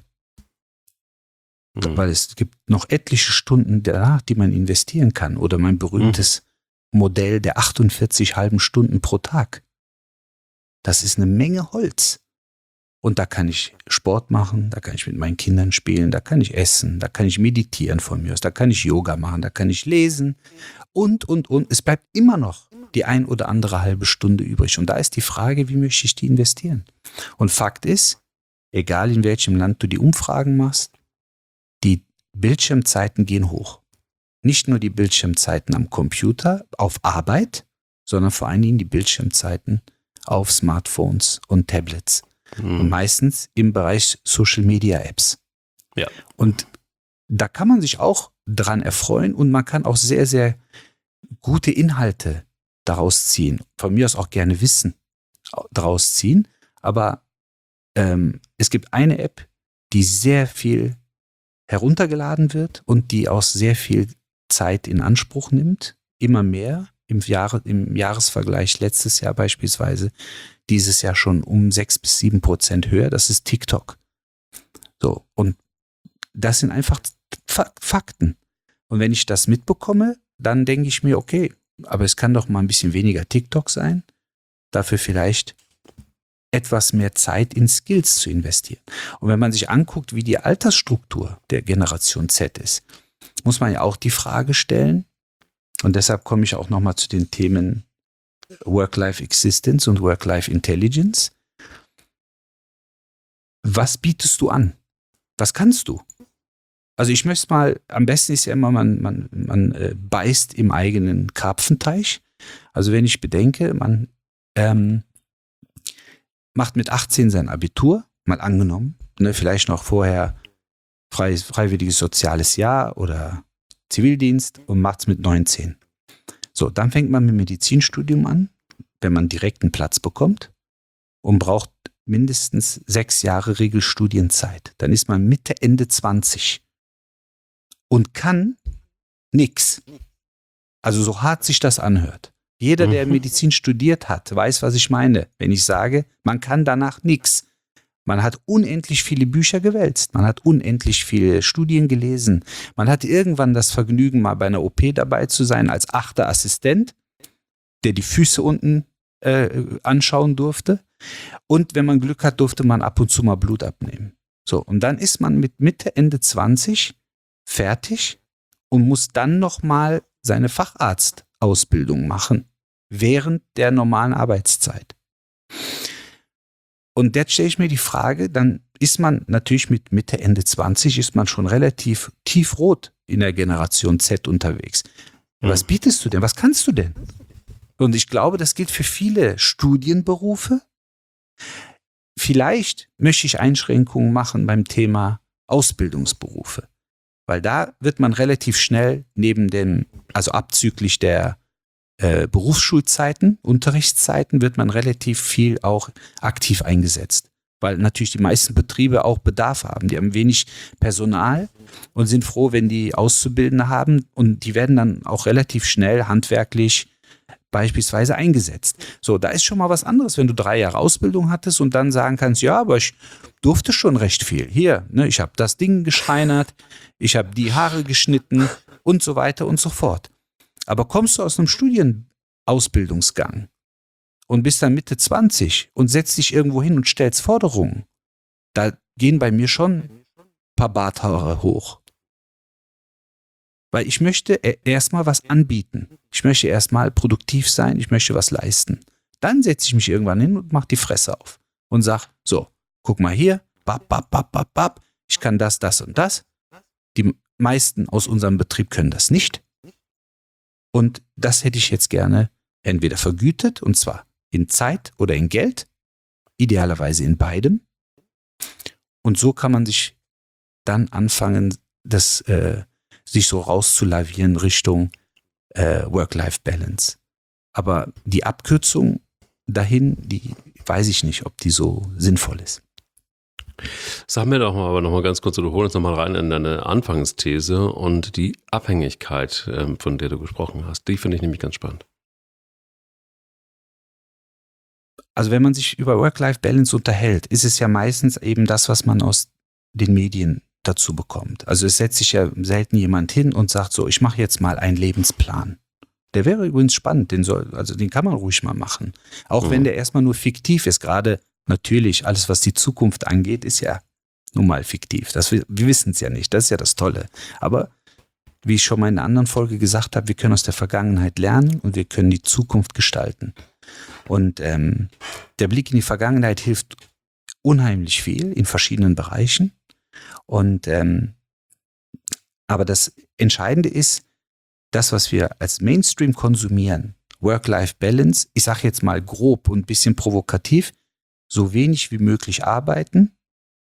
Mhm. Weil es gibt noch etliche Stunden danach, die man investieren kann. Oder mein berühmtes Modell der achtundvierzig halben Stunden pro Tag. Das ist eine Menge Holz. Und da kann ich Sport machen, da kann ich mit meinen Kindern spielen, da kann ich essen, da kann ich meditieren von mir aus, da kann ich Yoga machen, da kann ich lesen und, und, und. Es bleibt immer noch die ein oder andere halbe Stunde übrig. Und da ist die Frage, wie möchte ich die investieren? Und Fakt ist, egal in welchem Land du die Umfragen machst, die Bildschirmzeiten gehen hoch. Nicht nur die Bildschirmzeiten am Computer, auf Arbeit, sondern vor allen Dingen die Bildschirmzeiten auf Smartphones und Tablets. Mhm. Und meistens im Bereich Social Media Apps. Ja. Und da kann man sich auch dran erfreuen und man kann auch sehr, sehr gute Inhalte daraus ziehen. Von mir aus auch gerne Wissen daraus ziehen. Aber ähm, es gibt eine App, die sehr viel heruntergeladen wird und die auch sehr viel Zeit in Anspruch nimmt. Immer mehr. Im, Jahre, im Jahresvergleich letztes Jahr beispielsweise, dieses Jahr schon um sechs bis sieben Prozent höher. Das ist TikTok. So, und das sind einfach Fakten. Und wenn ich das mitbekomme, dann denke ich mir, okay, aber es kann doch mal ein bisschen weniger TikTok sein, dafür vielleicht etwas mehr Zeit in Skills zu investieren. Und wenn man sich anguckt, wie die Altersstruktur der Generation Z ist, muss man ja auch die Frage stellen, und deshalb komme ich auch nochmal zu den Themen Work-Life-Existence und Work-Life-Intelligence. Was bietest du an? Was kannst du? Also ich möchte mal, am besten ist ja immer, man, man, man äh, beißt im eigenen Karpfenteich. Also wenn ich bedenke, man ähm, macht mit achtzehn sein Abitur, mal angenommen, ne, vielleicht noch vorher frei, freiwilliges soziales Jahr oder Zivildienst und macht es mit neunzehn. So, dann fängt man mit dem Medizinstudium an, wenn man direkt einen Platz bekommt und braucht mindestens sechs Jahre Regelstudienzeit. Dann ist man Mitte, Ende zwanzig und kann nix. Also so hart sich das anhört. Jeder, der Mhm. Medizin studiert hat, weiß, was ich meine, wenn ich sage, man kann danach nichts. Man hat unendlich viele Bücher gewälzt, man hat unendlich viele Studien gelesen, man hat irgendwann das Vergnügen, mal bei einer O P dabei zu sein als achter Assistent, der die Füße unten äh, anschauen durfte. Und wenn man Glück hat, durfte man ab und zu mal Blut abnehmen. So, und dann ist man mit Mitte, Ende zwanzig fertig und muss dann nochmal seine Facharztausbildung machen, während der normalen Arbeitszeit. Und jetzt stelle ich mir die Frage, dann ist man natürlich mit Mitte, Ende zwanzig, ist man schon relativ tiefrot in der Generation Z unterwegs. Was bietest du denn? Was kannst du denn? Und ich glaube, das gilt für viele Studienberufe. Vielleicht möchte ich Einschränkungen machen beim Thema Ausbildungsberufe, weil da wird man relativ schnell neben den, also abzüglich der äh, Berufsschulzeiten, Unterrichtszeiten, wird man relativ viel auch aktiv eingesetzt, weil natürlich die meisten Betriebe auch Bedarf haben. Die haben wenig Personal und sind froh, wenn die Auszubildende haben, und die werden dann auch relativ schnell handwerklich beispielsweise eingesetzt. So, da ist schon mal was anderes, wenn du drei Jahre Ausbildung hattest und dann sagen kannst, ja, aber ich durfte schon recht viel. Hier, ne, ich habe das Ding geschreinert, ich habe die Haare geschnitten und so weiter und so fort. Aber kommst du aus einem Studienausbildungsgang und bist dann Mitte zwanzig und setzt dich irgendwo hin und stellst Forderungen, da gehen bei mir schon ein paar Barthaare hoch. Weil ich möchte erstmal was anbieten. Ich möchte erstmal produktiv sein, ich möchte was leisten. Dann setze ich mich irgendwann hin und mache die Fresse auf und sage, so, guck mal hier, bap, bap, bap, bap, bap, ich kann das, das und das. Die meisten aus unserem Betrieb können das nicht. Und das hätte ich jetzt gerne entweder vergütet, und zwar in Zeit oder in Geld, idealerweise in beidem. Und so kann man sich dann anfangen, das äh, sich so rauszulavieren Richtung äh, Work-Life-Balance. Aber die Abkürzung dahin, die weiß ich nicht, ob die so sinnvoll ist. Sag mir doch mal, aber noch mal ganz kurz, du holst noch mal rein in deine Anfangsthese und die Abhängigkeit, ähm, von der du gesprochen hast. Die finde ich nämlich ganz spannend. Also wenn man sich über Work-Life-Balance unterhält, ist es ja meistens eben das, was man aus den Medien dazu bekommt. Also es setzt sich ja selten jemand hin und sagt so, ich mache jetzt mal einen Lebensplan. Der wäre übrigens spannend, den soll, also den kann man ruhig mal machen. Auch mhm. wenn der erstmal nur fiktiv ist. Gerade natürlich, alles was die Zukunft angeht, ist ja nun mal fiktiv. Das, wir wir wissen es ja nicht, das ist ja das Tolle. Aber wie ich schon mal in einer anderen Folge gesagt habe, wir können aus der Vergangenheit lernen und wir können die Zukunft gestalten. Und ähm, der Blick in die Vergangenheit hilft unheimlich viel in verschiedenen Bereichen. Und ähm, aber das Entscheidende ist, das, was wir als Mainstream konsumieren, Work-Life-Balance, ich sage jetzt mal grob und ein bisschen provokativ, so wenig wie möglich arbeiten,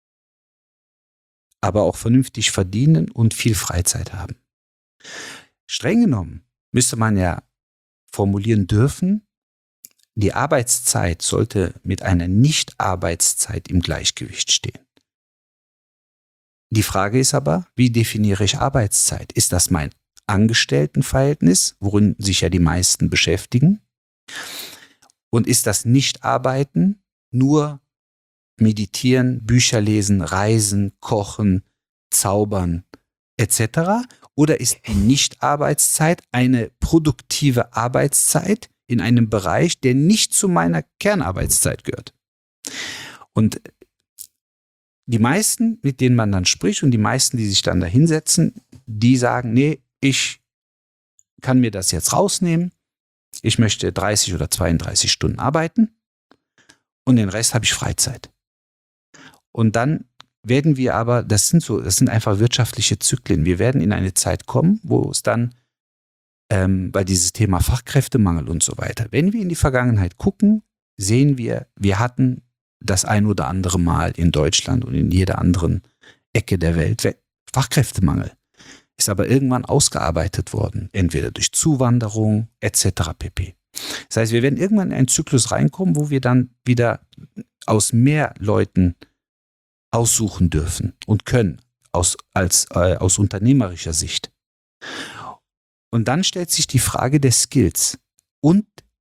aber auch vernünftig verdienen und viel Freizeit haben. Streng genommen müsste man ja formulieren dürfen, die Arbeitszeit sollte mit einer Nicht-Arbeitszeit im Gleichgewicht stehen. Die Frage ist aber, wie definiere ich Arbeitszeit? Ist das mein Angestelltenverhältnis, worin sich ja die meisten beschäftigen? Und ist das Nicht-Arbeiten nur meditieren, Bücher lesen, reisen, kochen, zaubern et cetera? Oder ist die Nicht-Arbeitszeit eine produktive Arbeitszeit in einem Bereich, der nicht zu meiner Kernarbeitszeit gehört? Und die meisten, mit denen man dann spricht und die meisten, die sich dann da hinsetzen, die sagen, nee, ich kann mir das jetzt rausnehmen. Ich möchte dreißig oder zweiunddreißig Stunden arbeiten und den Rest habe ich Freizeit. Und dann werden wir aber, das sind so, das sind einfach wirtschaftliche Zyklen. Wir werden in eine Zeit kommen, wo es dann ähm, bei dieses Thema Fachkräftemangel und so weiter, wenn wir in die Vergangenheit gucken, sehen wir, wir hatten das ein oder andere Mal in Deutschland und in jeder anderen Ecke der Welt Fachkräftemangel. Ist aber irgendwann ausgearbeitet worden, entweder durch Zuwanderung et cetera pp. Das heißt, wir werden irgendwann in einen Zyklus reinkommen, wo wir dann wieder aus mehr Leuten aussuchen dürfen und können, aus, als, äh, aus unternehmerischer Sicht. Und dann stellt sich die Frage der Skills und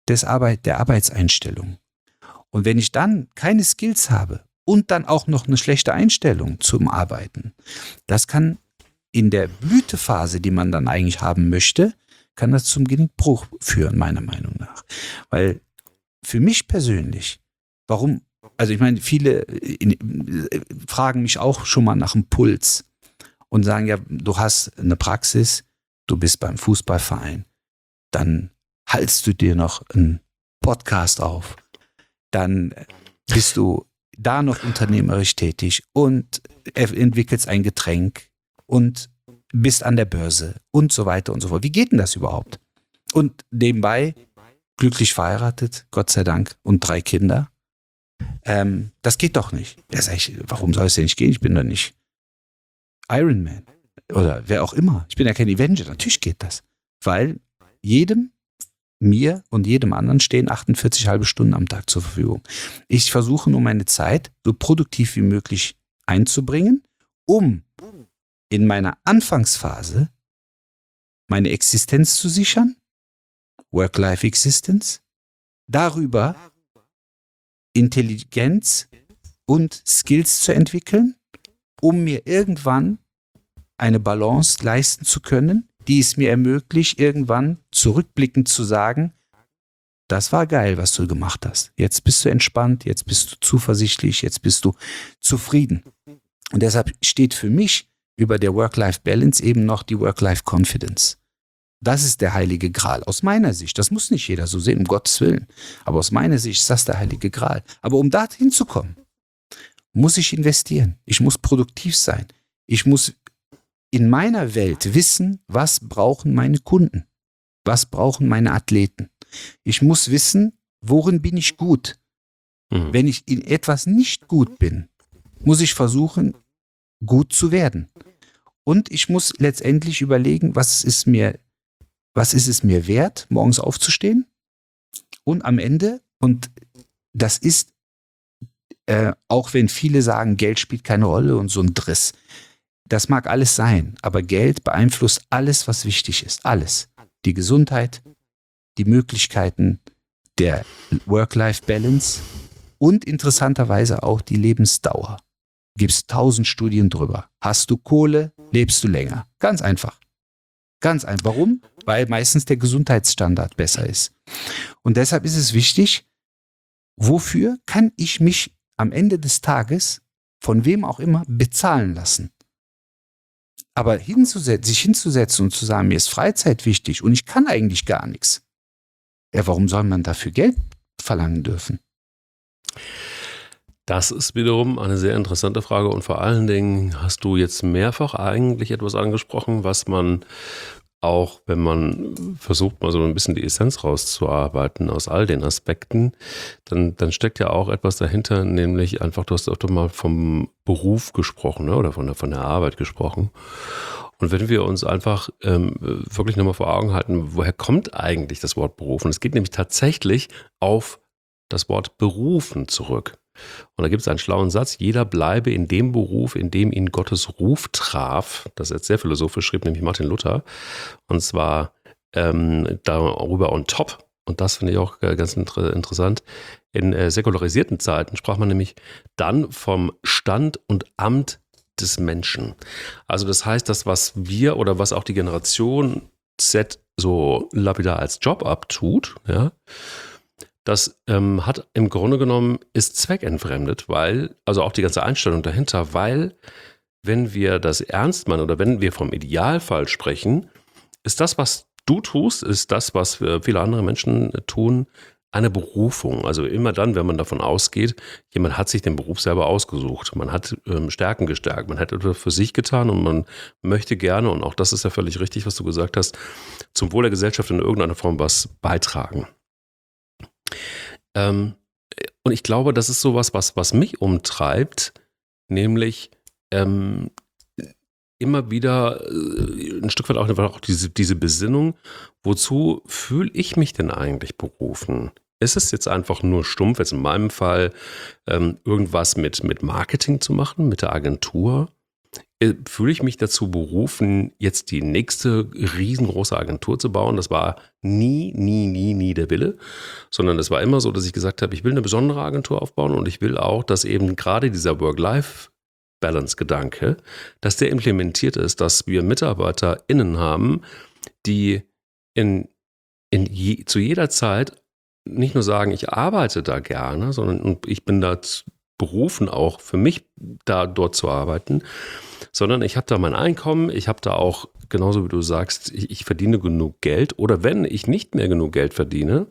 des Arbeit, der Arbeitseinstellung. Und wenn ich dann keine Skills habe und dann auch noch eine schlechte Einstellung zum Arbeiten, das kann in der Blütephase, die man dann eigentlich haben möchte, kann das zum Genickbruch führen, meiner Meinung nach. Weil für mich persönlich, warum, also ich meine, viele in, fragen mich auch schon mal nach dem Puls und sagen, ja, du hast eine Praxis, du bist beim Fußballverein, dann haltst du dir noch einen Podcast auf, dann bist du da noch unternehmerisch tätig und entwickelst ein Getränk und bist an der Börse und so weiter und so fort. Wie geht denn das überhaupt? Und nebenbei glücklich verheiratet, Gott sei Dank, und drei Kinder. Ähm, das geht doch nicht. Ja, sag ich, warum soll es denn nicht gehen? Ich bin doch nicht Iron Man oder wer auch immer. Ich bin ja kein Avenger. Natürlich geht das. Weil jedem, mir und jedem anderen stehen achtundvierzig halbe Stunden am Tag zur Verfügung. Ich versuche nur meine Zeit so produktiv wie möglich einzubringen, um in meiner Anfangsphase meine Existenz zu sichern, Work-Life-Existence, darüber Intelligenz und Skills zu entwickeln, um mir irgendwann eine Balance leisten zu können, die es mir ermöglicht, irgendwann zurückblickend zu sagen, das war geil, was du gemacht hast. Jetzt bist du entspannt, jetzt bist du zuversichtlich, jetzt bist du zufrieden. Und deshalb steht für mich über der Work-Life-Balance eben noch die Work-Life-Confidence. Das ist der heilige Gral, aus meiner Sicht. Das muss nicht jeder so sehen, um Gottes Willen. Aber aus meiner Sicht ist das der heilige Gral. Aber um da hinzukommen, muss ich investieren. Ich muss produktiv sein. Ich muss in meiner Welt wissen, was brauchen meine Kunden? Was brauchen meine Athleten? Ich muss wissen, worin bin ich gut? Mhm. Wenn ich in etwas nicht gut bin, muss ich versuchen, gut zu werden. Und ich muss letztendlich überlegen, was ist mir, was ist es mir wert, morgens aufzustehen? Und am Ende, und das ist, äh, auch wenn viele sagen, Geld spielt keine Rolle und so ein Driss, das mag alles sein, aber Geld beeinflusst alles, was wichtig ist. Alles. Die Gesundheit, die Möglichkeiten der Work-Life-Balance und interessanterweise auch die Lebensdauer. Gibt es tausend Studien drüber. Hast du Kohle, lebst du länger. Ganz einfach. Ganz einfach. Warum? Weil meistens der Gesundheitsstandard besser ist. Und deshalb ist es wichtig, wofür kann ich mich am Ende des Tages von wem auch immer bezahlen lassen? Aber hinzusetzen, sich hinzusetzen und zu sagen, mir ist Freizeit wichtig und ich kann eigentlich gar nichts. Ja, warum soll man dafür Geld verlangen dürfen? Das ist wiederum eine sehr interessante Frage und vor allen Dingen hast du jetzt mehrfach eigentlich etwas angesprochen, was man auch, wenn man versucht, mal so ein bisschen die Essenz rauszuarbeiten aus all den Aspekten, dann, dann steckt ja auch etwas dahinter, nämlich einfach, du hast auch doch mal vom Beruf gesprochen, ne? Oder von der, von der Arbeit gesprochen. Und wenn wir uns einfach ähm, wirklich nochmal vor Augen halten, woher kommt eigentlich das Wort Beruf? Und es geht nämlich tatsächlich auf das Wort berufen zurück. Und da gibt es einen schlauen Satz, jeder bleibe in dem Beruf, in dem ihn Gottes Ruf traf. Das ist jetzt sehr philosophisch, schrieb nämlich Martin Luther. Und zwar ähm, darüber on top. Und das finde ich auch ganz inter- interessant. In äh, säkularisierten Zeiten sprach man nämlich dann vom Stand und Amt des Menschen. Also das heißt, das, was wir oder was auch die Generation Z so lapidar als Job abtut, ja, das ähm, hat im Grunde genommen, ist zweckentfremdet, weil, also auch die ganze Einstellung dahinter, weil, wenn wir das ernst meinen oder wenn wir vom Idealfall sprechen, ist das, was du tust, ist das, was viele andere Menschen tun, eine Berufung. Also immer dann, wenn man davon ausgeht, jemand hat sich den Beruf selber ausgesucht, man hat ähm, Stärken gestärkt, man hat etwas für sich getan und man möchte gerne, und auch das ist ja völlig richtig, was du gesagt hast, zum Wohl der Gesellschaft in irgendeiner Form was beitragen. Ähm, und ich glaube, das ist sowas, was, was mich umtreibt, nämlich ähm, immer wieder äh, ein Stück weit auch, auch diese, diese Besinnung, wozu fühle ich mich denn eigentlich berufen? Ist es jetzt einfach nur stumpf, jetzt in meinem Fall, ähm, irgendwas mit, mit Marketing zu machen, mit der Agentur? äh, fühle ich mich dazu berufen, jetzt die nächste riesengroße Agentur zu bauen. Das war nie, nie, nie, nie der Wille, sondern es war immer so, dass ich gesagt habe, ich will eine besondere Agentur aufbauen und ich will auch, dass eben gerade dieser Work-Life-Balance-Gedanke, dass der implementiert ist, dass wir MitarbeiterInnen haben, die in, in je, zu jeder Zeit nicht nur sagen, ich arbeite da gerne, sondern ich bin da berufen, auch für mich da dort zu arbeiten, sondern ich habe da mein Einkommen, ich habe da auch, genauso wie du sagst, ich, ich verdiene genug Geld oder wenn ich nicht mehr genug Geld verdiene,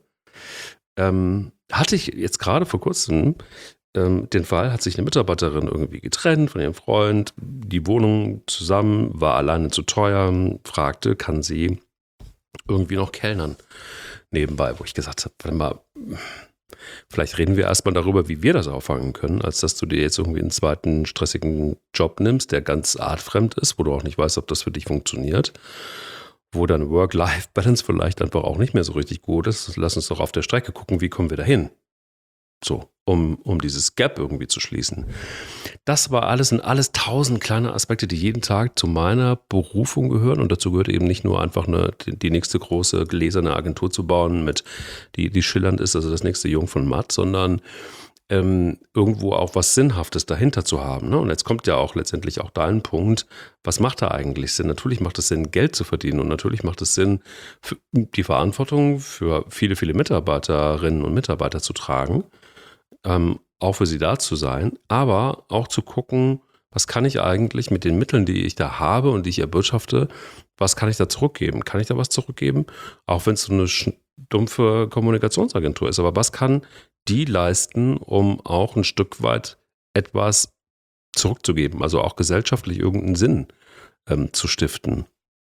ähm, hatte ich jetzt gerade vor kurzem ähm, den Fall, hat sich eine Mitarbeiterin irgendwie getrennt von ihrem Freund, die Wohnung zusammen, war alleine zu teuer, fragte, kann sie irgendwie noch kellnern nebenbei, wo ich gesagt habe, warte mal, vielleicht reden wir erstmal darüber, wie wir das auffangen können, als dass du dir jetzt irgendwie einen zweiten stressigen Job nimmst, der ganz artfremd ist, wo du auch nicht weißt, ob das für dich funktioniert, wo dann Work-Life-Balance vielleicht einfach auch nicht mehr so richtig gut ist. Lass uns doch auf der Strecke gucken, wie kommen wir da hin? So, um, um dieses Gap irgendwie zu schließen. Das war alles und alles tausend kleine Aspekte, die jeden Tag zu meiner Berufung gehören. Und dazu gehört eben nicht nur einfach eine, die nächste große gläserne Agentur zu bauen, mit die, die schillernd ist, also das nächste Jung von Matt, sondern ähm, irgendwo auch was Sinnhaftes dahinter zu haben. Ne? Und jetzt kommt ja auch letztendlich auch dein Punkt, was macht da eigentlich Sinn? Natürlich macht es Sinn, Geld zu verdienen und natürlich macht es Sinn, die Verantwortung für viele, viele Mitarbeiterinnen und Mitarbeiter zu tragen. Ähm, auch für sie da zu sein, aber auch zu gucken, was kann ich eigentlich mit den Mitteln, die ich da habe und die ich erwirtschafte, was kann ich da zurückgeben? Kann ich da was zurückgeben? Auch wenn es so eine dumpfe Kommunikationsagentur ist, aber was kann die leisten, um auch ein Stück weit etwas zurückzugeben, also auch gesellschaftlich irgendeinen Sinn ähm, zu stiften?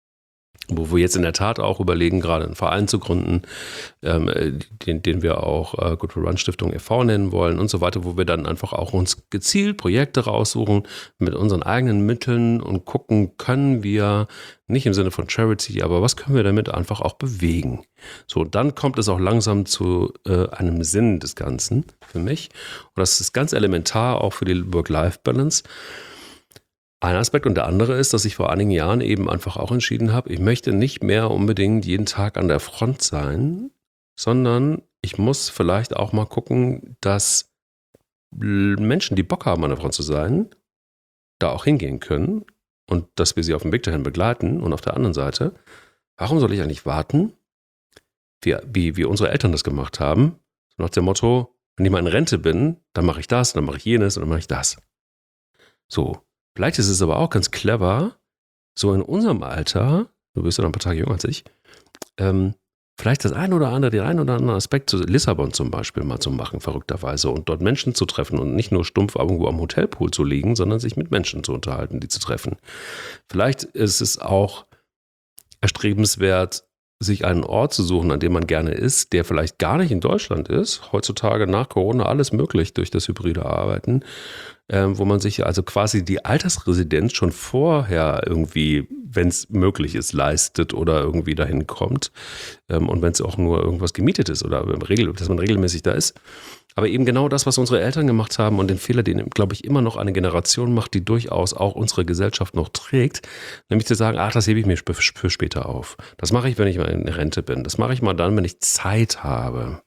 Wo wir jetzt in der Tat auch überlegen, gerade einen Verein zu gründen, ähm, den, den wir auch äh, Good for Run Stiftung e V nennen wollen und so weiter, wo wir dann einfach auch uns gezielt Projekte raussuchen mit unseren eigenen Mitteln und gucken, können wir, nicht im Sinne von Charity, aber was können wir damit einfach auch bewegen? So, dann kommt es auch langsam zu äh, einem Sinn des Ganzen für mich. Und das ist ganz elementar auch für die Work-Life-Balance. Ein Aspekt und der andere ist, dass ich vor einigen Jahren eben einfach auch entschieden habe, ich möchte nicht mehr unbedingt jeden Tag an der Front sein, sondern ich muss vielleicht auch mal gucken, dass Menschen, die Bock haben, an der Front zu sein, da auch hingehen können und dass wir sie auf dem Weg dahin begleiten. Und auf der anderen Seite, warum soll ich eigentlich warten, wie, wie, wie unsere Eltern das gemacht haben, so nach dem Motto, wenn ich mal in Rente bin, dann mache ich das, dann mache ich jenes und dann mache ich das. So. Vielleicht ist es aber auch ganz clever, so in unserem Alter, du bist ja noch ein paar Tage jünger als ich, ähm, vielleicht das ein oder andere, den einen oder anderen Aspekt zu Lissabon zum Beispiel mal zu machen, verrückterweise, und dort Menschen zu treffen und nicht nur stumpf irgendwo am Hotelpool zu liegen, sondern sich mit Menschen zu unterhalten, die zu treffen. Vielleicht ist es auch erstrebenswert, sich einen Ort zu suchen, an dem man gerne ist, der vielleicht gar nicht in Deutschland ist. Heutzutage nach Corona alles möglich durch das hybride Arbeiten, ähm, wo man sich also quasi die Altersresidenz schon vorher irgendwie, wenn es möglich ist, leistet oder irgendwie dahin kommt. Ähm, und wenn es auch nur irgendwas gemietet ist oder regel, dass man regelmäßig da ist. Aber eben genau das, was unsere Eltern gemacht haben und den Fehler, den, glaube ich, immer noch eine Generation macht, die durchaus auch unsere Gesellschaft noch trägt, nämlich zu sagen, ach, das hebe ich mir für später auf. Das mache ich, wenn ich mal in Rente bin. Das mache ich mal dann, wenn ich Zeit habe.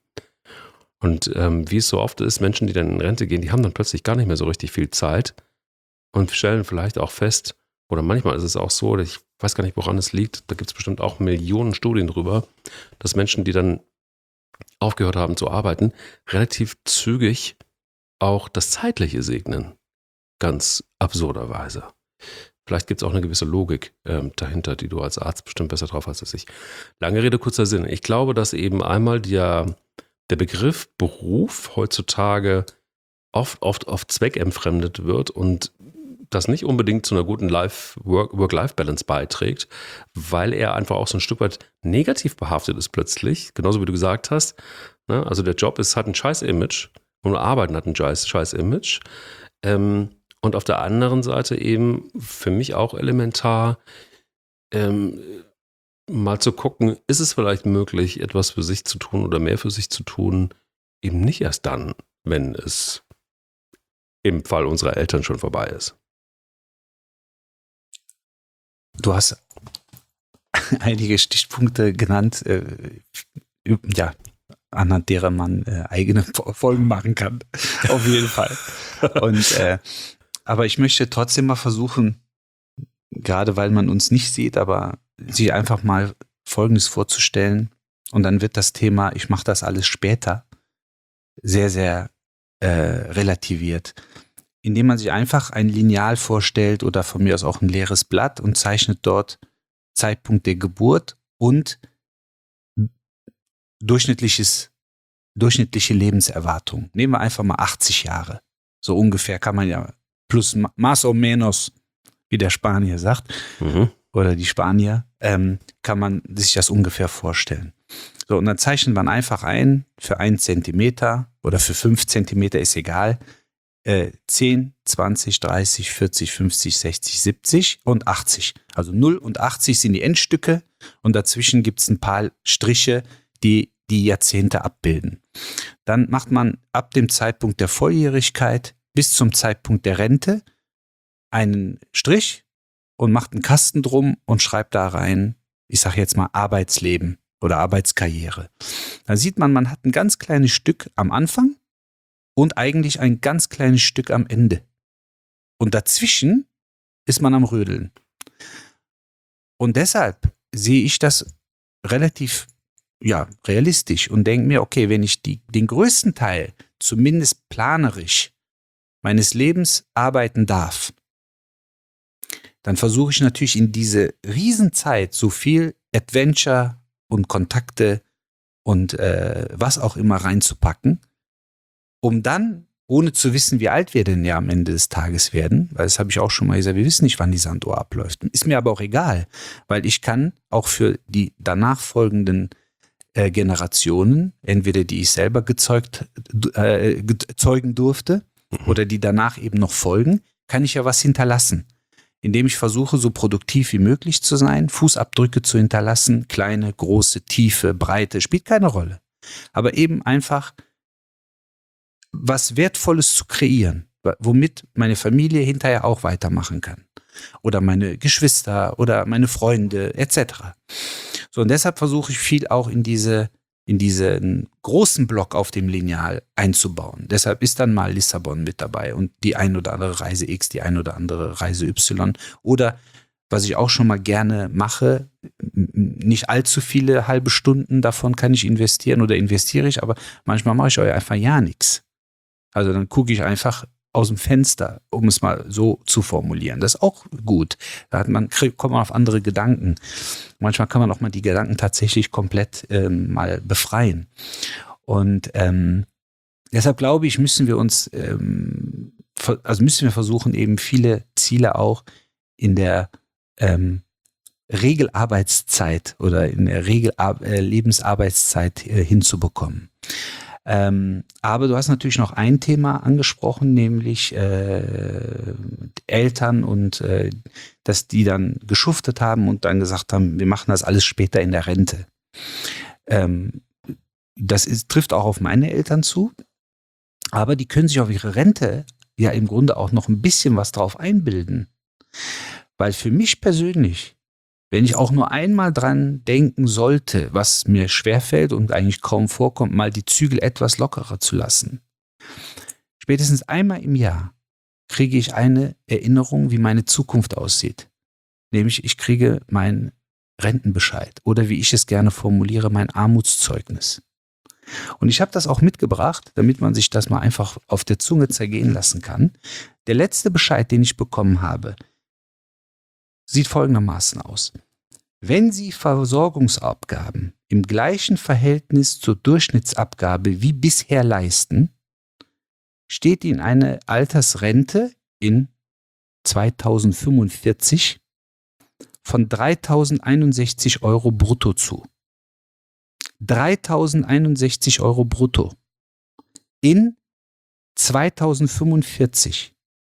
Und ähm, wie es so oft ist, Menschen, die dann in Rente gehen, die haben dann plötzlich gar nicht mehr so richtig viel Zeit und stellen vielleicht auch fest, oder manchmal ist es auch so, ich weiß gar nicht, woran es liegt, da gibt es bestimmt auch Millionen Studien drüber, dass Menschen, die dann aufgehört haben zu arbeiten, relativ zügig auch das Zeitliche segnen. Ganz absurderweise. Vielleicht gibt es auch eine gewisse Logik ähm, dahinter, die du als Arzt bestimmt besser drauf hast als ich. Lange Rede, kurzer Sinn. Ich glaube, dass eben einmal der, der Begriff Beruf heutzutage oft, oft auf Zweck entfremdet wird und das nicht unbedingt zu einer guten Life, Work, Work-Life-Balance beiträgt, weil er einfach auch so ein Stück weit negativ behaftet ist plötzlich, genauso wie du gesagt hast. Ne? Also der Job ist, hat ein Scheiß-Image und Arbeiten hat ein Scheiß-Image. Ähm, und auf der anderen Seite eben für mich auch elementar, ähm, mal zu gucken, ist es vielleicht möglich, etwas für sich zu tun oder mehr für sich zu tun, eben nicht erst dann, wenn es im Fall unserer Eltern schon vorbei ist. du hast einige Stichpunkte genannt, äh, ja, anhand derer man äh, eigene Folgen machen kann. Auf jeden Fall. Und äh, aber ich möchte trotzdem mal versuchen, gerade weil man uns nicht sieht, aber sich einfach mal Folgendes vorzustellen. Und dann wird das Thema, ich mache das alles später, sehr, sehr äh, relativiert. Indem man sich einfach ein Lineal vorstellt oder von mir aus auch ein leeres Blatt und zeichnet dort Zeitpunkt der Geburt und durchschnittliches, durchschnittliche Lebenserwartung. Nehmen wir einfach mal achtzig Jahre. So ungefähr kann man ja plus más o menos, wie der Spanier sagt, mhm. oder die Spanier, ähm, kann man sich das ungefähr vorstellen. So, und dann zeichnet man einfach ein, für einen Zentimeter oder für fünf Zentimeter, ist egal, äh, zehn, zwanzig, dreißig, vierzig, fünfzig, sechzig, siebzig und achtzig. Also null und achtzig sind die Endstücke und dazwischen gibt es ein paar Striche, die die Jahrzehnte abbilden. Dann macht man ab dem Zeitpunkt der Volljährigkeit bis zum Zeitpunkt der Rente einen Strich und macht einen Kasten drum und schreibt da rein, ich sage jetzt mal Arbeitsleben oder Arbeitskarriere. Da sieht man, man hat ein ganz kleines Stück am Anfang und eigentlich ein ganz kleines Stück am Ende. Und dazwischen ist man am Rödeln. Und deshalb sehe ich das relativ ja, realistisch und denke mir, okay, wenn ich die, den größten Teil, zumindest planerisch, meines Lebens arbeiten darf, dann versuche ich natürlich in diese Riesenzeit so viel Adventure und Kontakte und äh, was auch immer reinzupacken, um dann, ohne zu wissen, wie alt wir denn ja am Ende des Tages werden, weil das habe ich auch schon mal gesagt, wir wissen nicht, wann die Sanduhr abläuft. Ist mir aber auch egal, weil ich kann auch für die danach folgenden äh, Generationen, entweder die ich selber gezeugt, äh, zeugen durfte oder die danach eben noch folgen, kann ich ja was hinterlassen. Indem ich versuche, so produktiv wie möglich zu sein, Fußabdrücke zu hinterlassen, kleine, große, tiefe, breite, spielt keine Rolle. Aber eben einfach was Wertvolles zu kreieren, womit meine Familie hinterher auch weitermachen kann. Oder meine Geschwister oder meine Freunde et cetera. So, und deshalb versuche ich viel auch in diese in diesen großen Block auf dem Lineal einzubauen. Deshalb ist dann mal Lissabon mit dabei und die ein oder andere Reise X, die ein oder andere Reise Y. Oder, was ich auch schon mal gerne mache, nicht allzu viele halbe Stunden davon kann ich investieren oder investiere ich, aber manchmal mache ich auch einfach ja nichts. Also dann gucke ich einfach aus dem Fenster, um es mal so zu formulieren. Das ist auch gut. Da hat man, kommt man auf andere Gedanken. Manchmal kann man auch mal die Gedanken tatsächlich komplett ähm, mal befreien. Und ähm, deshalb glaube ich, müssen wir uns, ähm, also müssen wir versuchen, eben viele Ziele auch in der ähm, Regelarbeitszeit oder in der Regel äh, Lebensarbeitszeit äh, hinzubekommen. Ähm, aber du hast natürlich noch ein Thema angesprochen, nämlich äh, Eltern und äh, dass die dann geschuftet haben und dann gesagt haben, wir machen das alles später in der Rente. Ähm, das ist, trifft auch auf meine Eltern zu, aber die können sich auf ihre Rente ja im Grunde auch noch ein bisschen was drauf einbilden. Weil für mich persönlich, wenn ich auch nur einmal dran denken sollte, was mir schwerfällt und eigentlich kaum vorkommt, mal die Zügel etwas lockerer zu lassen. Spätestens einmal im Jahr kriege ich eine Erinnerung, wie meine Zukunft aussieht. Nämlich ich kriege meinen Rentenbescheid oder wie ich es gerne formuliere, mein Armutszeugnis. Und ich habe das auch mitgebracht, damit man sich das mal einfach auf der Zunge zergehen lassen kann. Der letzte Bescheid, den ich bekommen habe, sieht folgendermaßen aus. Wenn Sie Versorgungsabgaben im gleichen Verhältnis zur Durchschnittsabgabe wie bisher leisten, steht Ihnen eine Altersrente in zweitausendfünfundvierzig von dreitausendeinundsechzig Euro brutto zu. dreitausendeinundsechzig Euro brutto in zweitausendfünfundvierzig.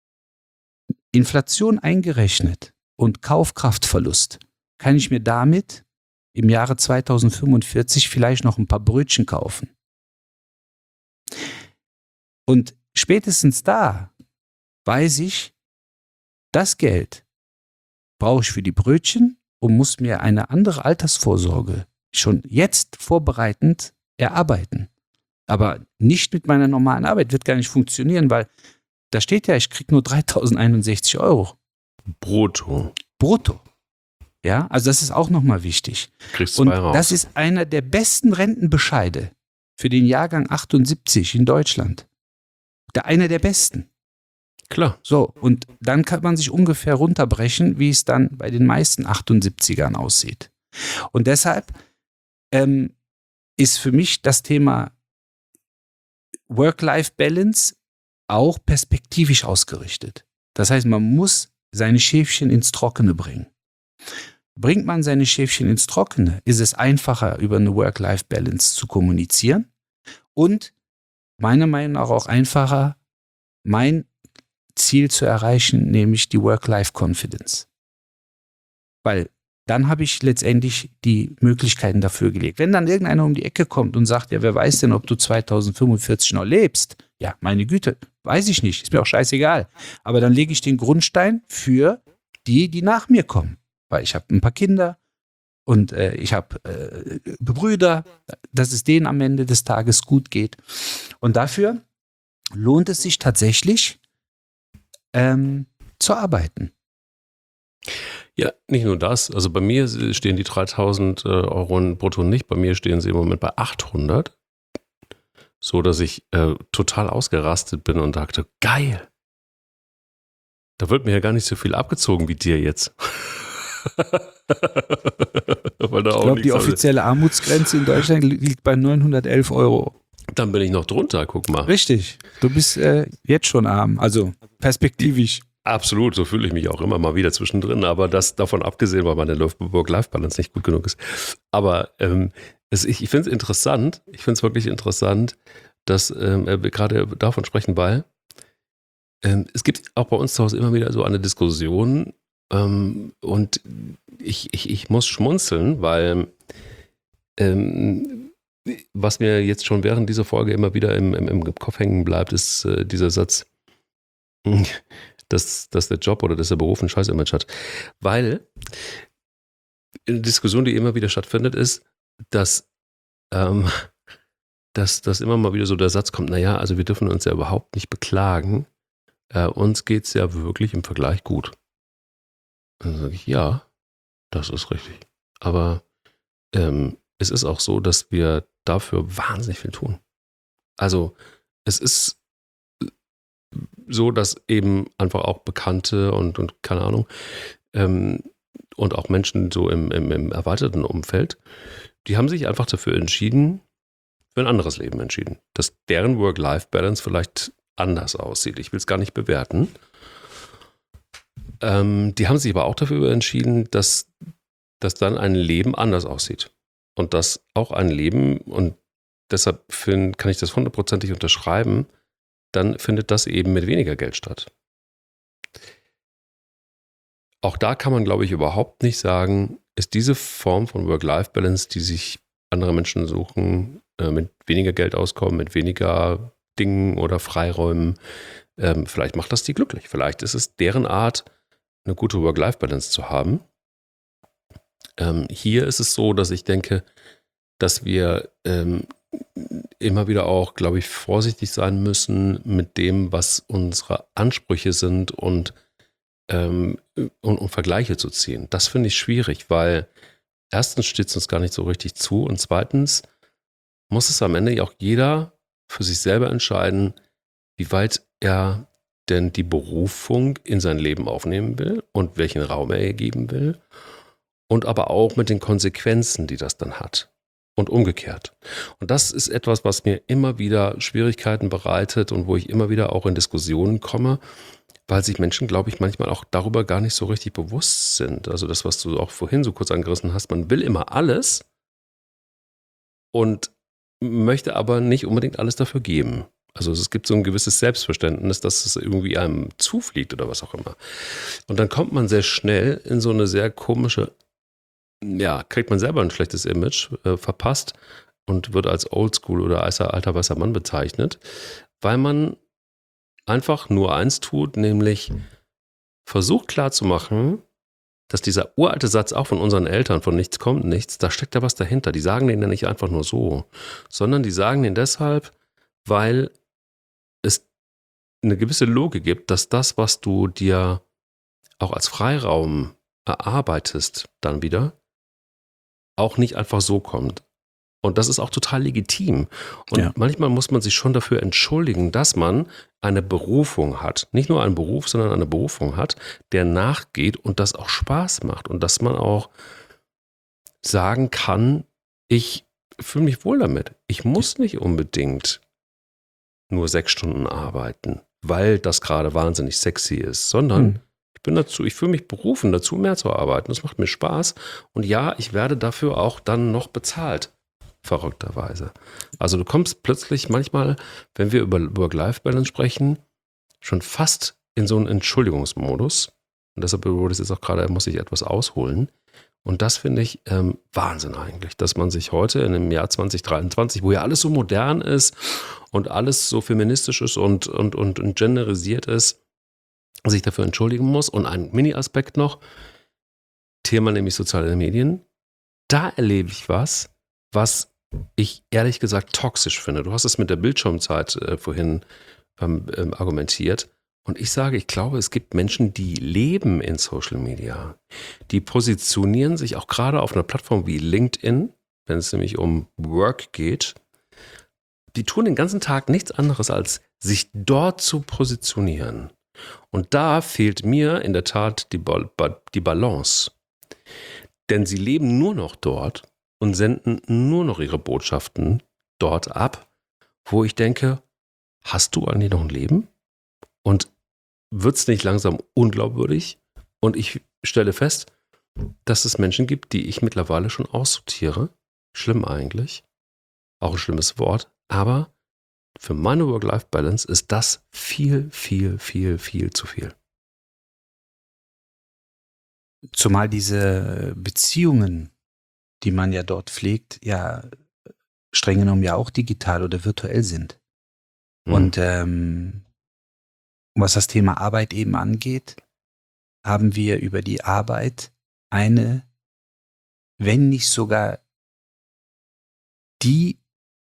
Inflation eingerechnet und Kaufkraftverlust kann ich mir damit im Jahre zweitausendfünfundvierzig vielleicht noch ein paar Brötchen kaufen. Und spätestens da weiß ich, das Geld brauche ich für die Brötchen und muss mir eine andere Altersvorsorge schon jetzt vorbereitend erarbeiten. Aber nicht mit meiner normalen Arbeit, wird gar nicht funktionieren, weil da steht ja, ich kriege nur dreitausendeinundsechzig Euro. Brutto. Brutto. Ja, also das ist auch nochmal wichtig. Kriegst Und zwei raus. das ist einer der besten Rentenbescheide für den Jahrgang achtundsiebzig in Deutschland. Der, einer der besten. Klar. So, und dann kann man sich ungefähr runterbrechen, wie es dann bei den meisten achtundsiebzigern aussieht. Und deshalb ähm, ist für mich das Thema Work-Life-Balance auch perspektivisch ausgerichtet. Das heißt, man muss seine Schäfchen ins Trockene bringen. Bringt man seine Schäfchen ins Trockene, ist es einfacher, über eine Work-Life-Balance zu kommunizieren und meiner Meinung nach auch einfacher, mein Ziel zu erreichen, nämlich die Work-Life-Confidence. Weil dann habe ich letztendlich die Möglichkeiten dafür gelegt. Wenn dann irgendeiner um die Ecke kommt und sagt, ja, wer weiß denn, ob du zweitausendfünfundvierzig noch lebst? Ja, meine Güte, weiß ich nicht, ist mir auch scheißegal. Aber dann lege ich den Grundstein für die, die nach mir kommen. Weil ich habe ein paar Kinder und äh, ich habe äh, Brüder, dass es denen am Ende des Tages gut geht. Und dafür lohnt es sich tatsächlich, ähm, zu arbeiten. Ja, nicht nur das. Also bei mir stehen die dreitausend Euro brutto nicht. Bei mir stehen sie im Moment bei achthundert. So, dass ich äh, total ausgerastet bin und dachte, geil. Da wird mir ja gar nicht so viel abgezogen wie dir jetzt. Weil da Ich auch glaube, die nichts- offizielle Armutsgrenze in Deutschland liegt bei neunhundertelf Euro. Dann bin ich noch drunter, guck mal. Richtig. Du bist äh, jetzt schon arm, also perspektivisch. Absolut, so fühle ich mich auch immer mal wieder zwischendrin, aber das davon abgesehen, weil meine Work-Life-Balance nicht gut genug ist. Aber ähm, es, ich, ich finde es interessant, ich finde es wirklich interessant, dass ähm, wir gerade davon sprechen, weil ähm, es gibt auch bei uns zu Hause immer wieder so eine Diskussion ähm, und ich, ich, ich muss schmunzeln, weil ähm, was mir jetzt schon während dieser Folge immer wieder im, im, im Kopf hängen bleibt, ist äh, dieser Satz, dass, dass der Job oder dass der Beruf ein Scheiß-Image hat. Weil eine Diskussion, die immer wieder stattfindet, ist, dass, ähm, dass, dass immer mal wieder so der Satz kommt, naja, also wir dürfen uns ja überhaupt nicht beklagen. Äh, uns geht es ja wirklich im Vergleich gut. Und dann sage ich, ja, das ist richtig. Aber ähm, es ist auch so, dass wir dafür wahnsinnig viel tun. Also es ist so, dass eben einfach auch Bekannte und, und keine Ahnung ähm, und auch Menschen so im, im, im erweiterten Umfeld, die haben sich einfach dafür entschieden, für ein anderes Leben entschieden, dass deren Work-Life-Balance vielleicht anders aussieht. Ich will es gar nicht bewerten. Ähm, die haben sich aber auch dafür entschieden, dass, dass dann ein Leben anders aussieht. Und dass auch ein Leben, und deshalb find, kann ich das hundertprozentig unterschreiben, dann findet das eben mit weniger Geld statt. Auch da kann man, glaube ich, überhaupt nicht sagen, ist diese Form von Work-Life-Balance, die sich andere Menschen suchen, äh, mit weniger Geld auskommen, mit weniger Dingen oder Freiräumen, ähm, vielleicht macht das die glücklich. Vielleicht ist es deren Art, eine gute Work-Life-Balance zu haben. Ähm, hier ist es so, dass ich denke, dass wir ähm, immer wieder auch, glaube ich, vorsichtig sein müssen mit dem, was unsere Ansprüche sind und, ähm, und, und Vergleiche zu ziehen. Das finde ich schwierig, weil erstens steht es uns gar nicht so richtig zu und zweitens muss es am Ende auch jeder für sich selber entscheiden, wie weit er denn die Berufung in sein Leben aufnehmen will und welchen Raum er ihr geben will und aber auch mit den Konsequenzen, die das dann hat. Und umgekehrt. Und das ist etwas, was mir immer wieder Schwierigkeiten bereitet und wo ich immer wieder auch in Diskussionen komme, weil sich Menschen, glaube ich, manchmal auch darüber gar nicht so richtig bewusst sind. Also das, was du auch vorhin so kurz angerissen hast, man will immer alles und möchte aber nicht unbedingt alles dafür geben. Also es gibt so ein gewisses Selbstverständnis, dass es irgendwie einem zufliegt oder was auch immer. Und dann kommt man sehr schnell in so eine sehr komische, ja, kriegt man selber ein schlechtes Image äh, verpasst und wird als Oldschool oder alter, alter weißer Mann bezeichnet, weil man einfach nur eins tut, nämlich versucht klarzumachen, dass dieser uralte Satz auch von unseren Eltern, von nichts kommt nichts, da steckt da was dahinter. Die sagen den ja nicht einfach nur so, sondern die sagen den deshalb, weil es eine gewisse Logik gibt, dass das, was du dir auch als Freiraum erarbeitest, dann wieder, auch nicht einfach so kommt. Und das ist auch total legitim. Und ja. manchmal muss man sich schon dafür entschuldigen, dass man eine Berufung hat. Nicht nur einen Beruf, sondern eine Berufung hat, der nachgeht und das auch Spaß macht. Und dass man auch sagen kann, ich fühle mich wohl damit. Ich muss nicht unbedingt nur sechs Stunden arbeiten, weil das gerade wahnsinnig sexy ist, sondern hm. ich bin dazu, ich fühle mich berufen, dazu mehr zu arbeiten. Das macht mir Spaß. Und ja, ich werde dafür auch dann noch bezahlt. Verrückterweise. Also du kommst plötzlich manchmal, wenn wir über Work-Life-Balance sprechen, schon fast in so einen Entschuldigungsmodus. Und deshalb wurde es jetzt auch gerade, muss ich etwas ausholen. Und das finde ich ähm, Wahnsinn eigentlich, dass man sich heute in dem Jahr zwanzig dreiundzwanzig, wo ja alles so modern ist und alles so feministisch ist und, und, und, und genderisiert ist, sich dafür entschuldigen muss. Und ein Mini-Aspekt noch, Thema nämlich soziale Medien. Da erlebe ich was, was ich ehrlich gesagt toxisch finde. Du hast es mit der Bildschirmzeit äh, vorhin ähm, ähm, argumentiert. Und ich sage, ich glaube, es gibt Menschen, die leben in Social Media. Die positionieren sich auch gerade auf einer Plattform wie LinkedIn, wenn es nämlich um Work geht. Die tun den ganzen Tag nichts anderes, als sich dort zu positionieren. Und da fehlt mir in der Tat die, ba- ba- die Balance. Denn sie leben nur noch dort und senden nur noch ihre Botschaften dort ab, wo ich denke, hast du eigentlich noch ein Leben? Und wird es nicht langsam unglaubwürdig? Und ich stelle fest, dass es Menschen gibt, die ich mittlerweile schon aussortiere. Schlimm eigentlich. Auch ein schlimmes Wort. Aber für meine Work-Life-Balance ist das viel, viel, viel, viel zu viel. Zumal diese Beziehungen, die man ja dort pflegt, ja streng genommen ja auch digital oder virtuell sind. Mhm. Und ähm, was das Thema Arbeit eben angeht, haben wir über die Arbeit eine, wenn nicht sogar die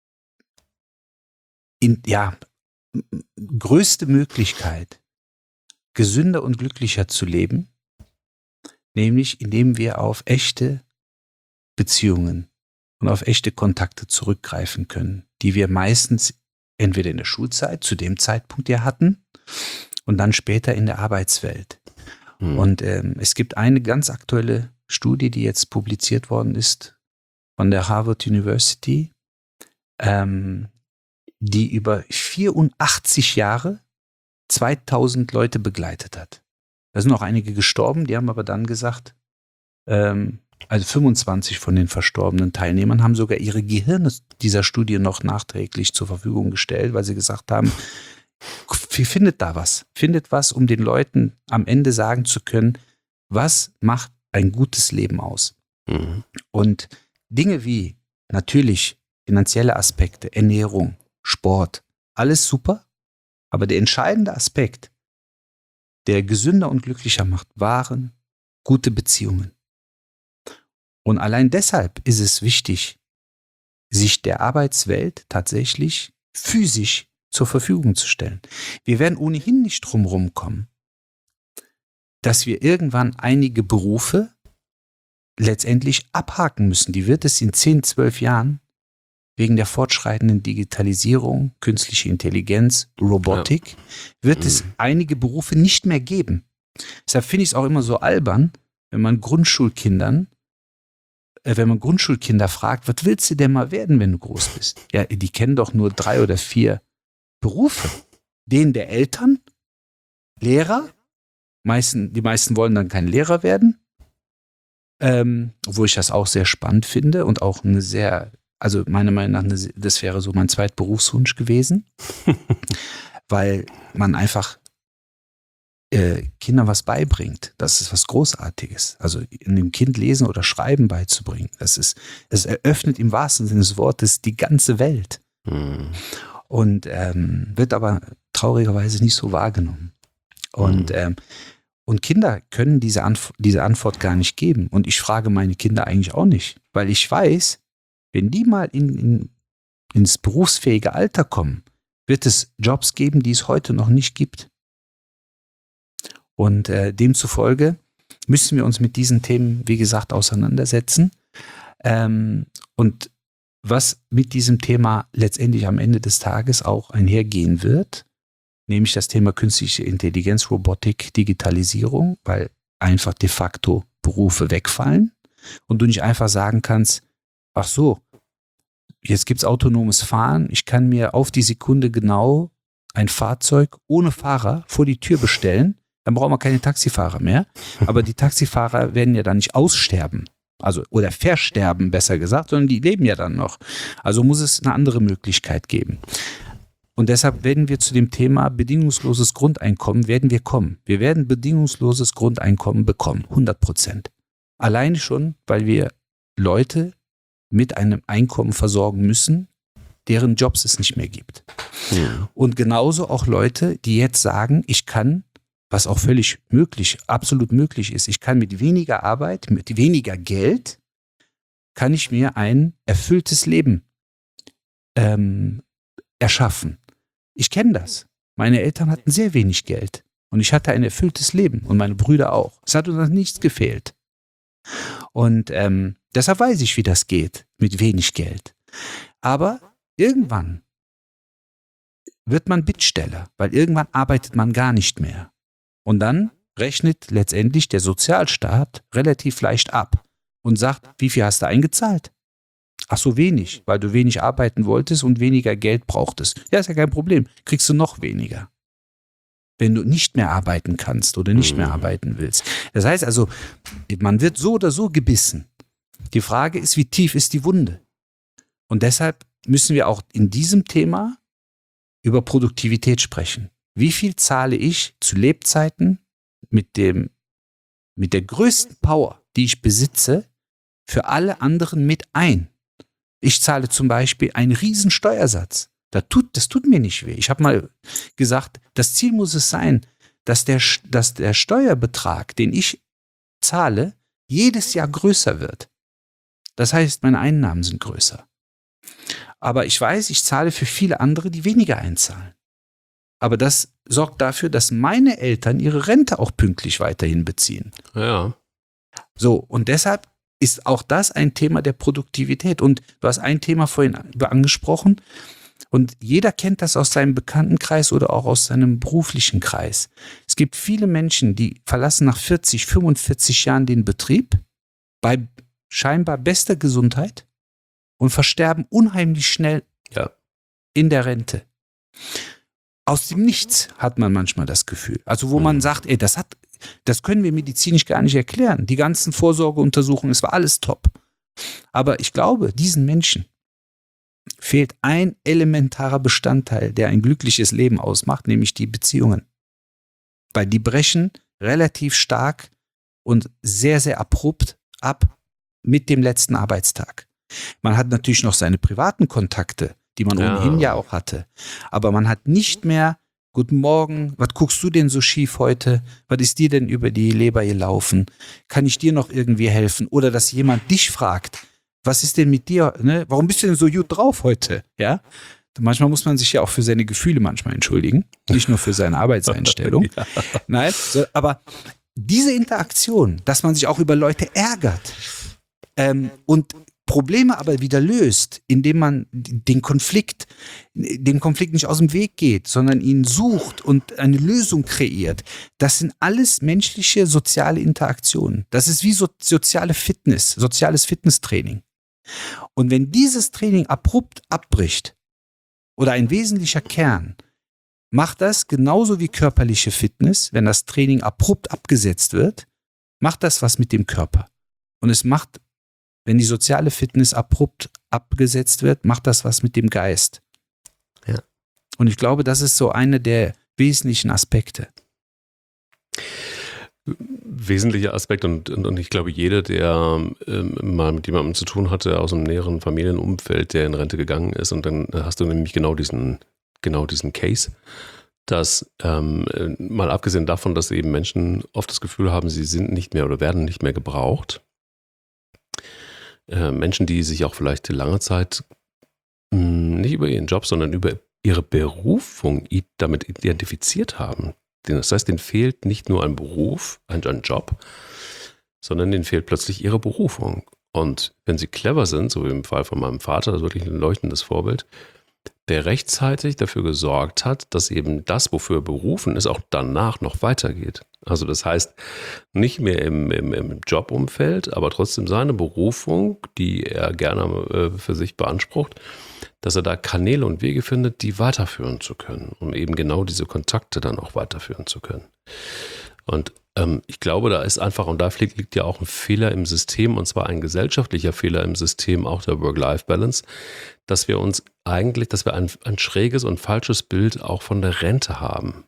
in, ja, größte Möglichkeit, gesünder und glücklicher zu leben, nämlich indem wir auf echte Beziehungen und auf echte Kontakte zurückgreifen können, die wir meistens entweder in der Schulzeit zu dem Zeitpunkt ja hatten und dann später in der Arbeitswelt. Mhm. Und ähm, es gibt eine ganz aktuelle Studie, die jetzt publiziert worden ist von der Harvard University, ähm, die über vierundachtzig Jahre zweitausend Leute begleitet hat. Da sind auch einige gestorben, die haben aber dann gesagt, ähm, also fünfundzwanzig von den verstorbenen Teilnehmern haben sogar ihre Gehirne dieser Studie noch nachträglich zur Verfügung gestellt, weil sie gesagt haben, findet da was, findet was, um den Leuten am Ende sagen zu können, was macht ein gutes Leben aus. Mhm. Und Dinge wie natürlich finanzielle Aspekte, Ernährung, Sport, alles super, aber der entscheidende Aspekt, der gesünder und glücklicher macht, waren gute Beziehungen. Und allein deshalb ist es wichtig, sich der Arbeitswelt tatsächlich physisch zur Verfügung zu stellen. Wir werden ohnehin nicht drum rumkommen, dass wir irgendwann einige Berufe letztendlich abhaken müssen. Die wird es in zehn, zwölf Jahren wegen der fortschreitenden Digitalisierung, künstliche Intelligenz, Robotik, ja. wird mhm. es einige Berufe nicht mehr geben. Deshalb finde ich es auch immer so albern, wenn man Grundschulkindern wenn man Grundschulkinder fragt, was willst du denn mal werden, wenn du groß bist? Ja, die kennen doch nur drei oder vier Berufe. Den der Eltern, Lehrer, meisten, die meisten wollen dann kein Lehrer werden, ähm, obwohl ich das auch sehr spannend finde und auch eine sehr, also meiner Meinung nach, eine, das wäre so mein Zweitberufswunsch gewesen, weil man einfach Kindern was beibringt. Das ist was Großartiges. Also einem Kind lesen oder schreiben beizubringen. Das ist, es eröffnet im wahrsten Sinne des Wortes die ganze Welt. Mhm. Und ähm, wird aber traurigerweise nicht so wahrgenommen. Und, mhm. ähm, Und Kinder können diese, Anf- diese Antwort gar nicht geben. Und ich frage meine Kinder eigentlich auch nicht, weil ich weiß, wenn die mal in, in, ins berufsfähige Alter kommen, wird es Jobs geben, die es heute noch nicht gibt. Und äh, demzufolge müssen wir uns mit diesen Themen, wie gesagt, auseinandersetzen. Ähm, und was mit diesem Thema letztendlich am Ende des Tages auch einhergehen wird, nämlich das Thema künstliche Intelligenz, Robotik, Digitalisierung, weil einfach de facto Berufe wegfallen und du nicht einfach sagen kannst, ach so, jetzt gibt es autonomes Fahren, ich kann mir auf die Sekunde genau ein Fahrzeug ohne Fahrer vor die Tür bestellen, dann brauchen wir keine Taxifahrer mehr, aber die Taxifahrer werden ja dann nicht aussterben, also oder versterben, besser gesagt, sondern die leben ja dann noch. Also muss es eine andere Möglichkeit geben. Und deshalb werden wir zu dem Thema bedingungsloses Grundeinkommen, werden wir kommen. Wir werden bedingungsloses Grundeinkommen bekommen, hundert Prozent. Alleine schon, weil wir Leute mit einem Einkommen versorgen müssen, deren Jobs es nicht mehr gibt. Ja. Und genauso auch Leute, die jetzt sagen, ich kann, was auch völlig möglich, absolut möglich ist, ich kann mit weniger Arbeit, mit weniger Geld, kann ich mir ein erfülltes Leben ähm, erschaffen. Ich kenne das. Meine Eltern hatten sehr wenig Geld und ich hatte ein erfülltes Leben und meine Brüder auch. Es hat uns an nichts gefehlt. Und ähm, deshalb weiß ich, wie das geht mit wenig Geld. Aber irgendwann wird man Bittsteller, weil irgendwann arbeitet man gar nicht mehr. Und dann rechnet letztendlich der Sozialstaat relativ leicht ab und sagt, wie viel hast du eingezahlt? Ach so, wenig, weil du wenig arbeiten wolltest und weniger Geld brauchtest. Ja, ist ja kein Problem. Kriegst du noch weniger, wenn du nicht mehr arbeiten kannst oder nicht mehr arbeiten willst. Das heißt also, man wird so oder so gebissen. Die Frage ist, wie tief ist die Wunde? Und deshalb müssen wir auch in diesem Thema über Produktivität sprechen. Wie viel zahle ich zu Lebzeiten mit dem, mit der größten Power, die ich besitze, für alle anderen mit ein? Ich zahle zum Beispiel einen riesen Steuersatz. Das tut, das tut mir nicht weh. Ich habe mal gesagt, das Ziel muss es sein, dass der, dass der Steuerbetrag, den ich zahle, jedes Jahr größer wird. Das heißt, meine Einnahmen sind größer. Aber ich weiß, ich zahle für viele andere, die weniger einzahlen. Aber das sorgt dafür, dass meine Eltern ihre Rente auch pünktlich weiterhin beziehen. Ja. So, und deshalb ist auch das ein Thema der Produktivität. Und du hast ein Thema vorhin angesprochen und jeder kennt das aus seinem Bekanntenkreis oder auch aus seinem beruflichen Kreis. Es gibt viele Menschen, die verlassen nach vierzig, fünfundvierzig Jahren den Betrieb bei scheinbar bester Gesundheit und versterben unheimlich schnell Ja. in der Rente. Aus dem Nichts hat man manchmal das Gefühl. Also wo man sagt, ey, das hat Das können wir medizinisch gar nicht erklären. Die ganzen Vorsorgeuntersuchungen, es war alles top. Aber ich glaube, diesen Menschen fehlt ein elementarer Bestandteil, der ein glückliches Leben ausmacht, nämlich die Beziehungen. Weil die brechen relativ stark und sehr, sehr abrupt ab mit dem letzten Arbeitstag. Man hat natürlich noch seine privaten Kontakte, die man Ja. ohnehin ja auch hatte. Aber man hat nicht mehr guten Morgen, was guckst du denn so schief heute? Was ist dir denn über die Leber gelaufen? Kann ich dir noch irgendwie helfen? Oder dass jemand dich fragt, was ist denn mit dir? Ne? Warum bist du denn so gut drauf heute? Ja? Manchmal muss man sich ja auch für seine Gefühle manchmal entschuldigen, nicht nur für seine Arbeitseinstellung. Ja. Nein, so, aber diese Interaktion, dass man sich auch über Leute ärgert ähm, und Probleme aber wieder löst, indem man den Konflikt, dem Konflikt nicht aus dem Weg geht, sondern ihn sucht und eine Lösung kreiert. Das sind alles menschliche soziale Interaktionen. Das ist wie so, soziale Fitness, soziales Fitnesstraining. Und wenn dieses Training abrupt abbricht oder ein wesentlicher Kern, macht das genauso wie körperliche Fitness, wenn das Training abrupt abgesetzt wird, macht das was mit dem Körper. Und es macht Wenn die soziale Fitness abrupt abgesetzt wird, macht das was mit dem Geist. Ja. Und ich glaube, das ist so eine der wesentlichen Aspekte. Wesentlicher Aspekt und, und, und ich glaube, jeder, der ähm, mal mit jemandem zu tun hatte aus einem näheren Familienumfeld, der in Rente gegangen ist, und dann hast du nämlich genau diesen, genau diesen Case, dass ähm, mal abgesehen davon, dass eben Menschen oft das Gefühl haben, sie sind nicht mehr oder werden nicht mehr gebraucht. Äh, Menschen, die sich auch vielleicht lange Zeit mh, nicht über ihren Job, sondern über ihre Berufung damit identifiziert haben. Das heißt, denen fehlt nicht nur ein Beruf, ein, ein Job, sondern denen fehlt plötzlich ihre Berufung. Und wenn sie clever sind, so wie im Fall von meinem Vater, das ist wirklich ein leuchtendes Vorbild, der rechtzeitig dafür gesorgt hat, dass eben das, wofür er berufen ist, auch danach noch weitergeht. Also das heißt, nicht mehr im, im, im Jobumfeld, aber trotzdem seine Berufung, die er gerne äh, für sich beansprucht, dass er da Kanäle und Wege findet, die weiterführen zu können, um eben genau diese Kontakte dann auch weiterführen zu können. Und ähm, ich glaube, da ist einfach, und da liegt ja auch ein Fehler im System, und zwar ein gesellschaftlicher Fehler im System, auch der Work-Life-Balance, dass wir uns eigentlich, dass wir ein, ein schräges und falsches Bild auch von der Rente haben.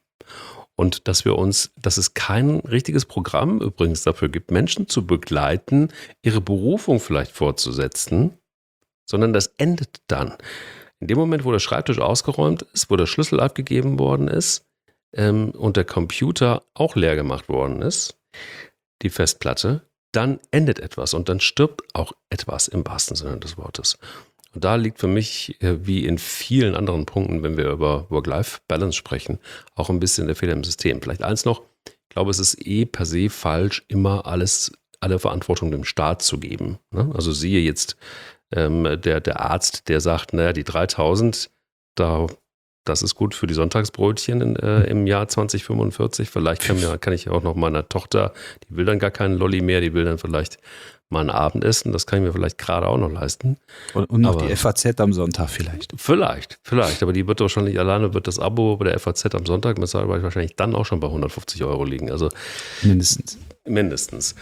Und dass wir uns, dass es kein richtiges Programm übrigens dafür gibt, Menschen zu begleiten, ihre Berufung vielleicht fortzusetzen, sondern das endet dann. In dem Moment, wo der Schreibtisch ausgeräumt ist, wo der Schlüssel abgegeben worden ist ähm, und der Computer auch leer gemacht worden ist, die Festplatte, dann endet etwas und dann stirbt auch etwas im wahrsten Sinne des Wortes. Und da liegt für mich, äh, wie in vielen anderen Punkten, wenn wir über Work-Life-Balance sprechen, auch ein bisschen der Fehler im System. Vielleicht eins noch, ich glaube, es ist eh per se falsch, immer alles, alle Verantwortung dem Staat zu geben. Ne? Also siehe jetzt ähm, der, der Arzt, der sagt, naja, die dreitausend, da, das ist gut für die Sonntagsbrötchen in, äh, im Jahr zwanzig fünfundvierzig. Vielleicht kann, mir, kann ich auch noch meiner Tochter, die will dann gar keinen Lolli mehr, die will dann vielleicht mal ein Abendessen, das kann ich mir vielleicht gerade auch noch leisten. Und, und noch aber die F A Z am Sonntag vielleicht. Vielleicht, vielleicht, aber die wird wahrscheinlich alleine, wird das Abo bei der F A Z am Sonntag mit wahrscheinlich dann auch schon bei hundertfünfzig Euro liegen. Also mindestens. Mindestens.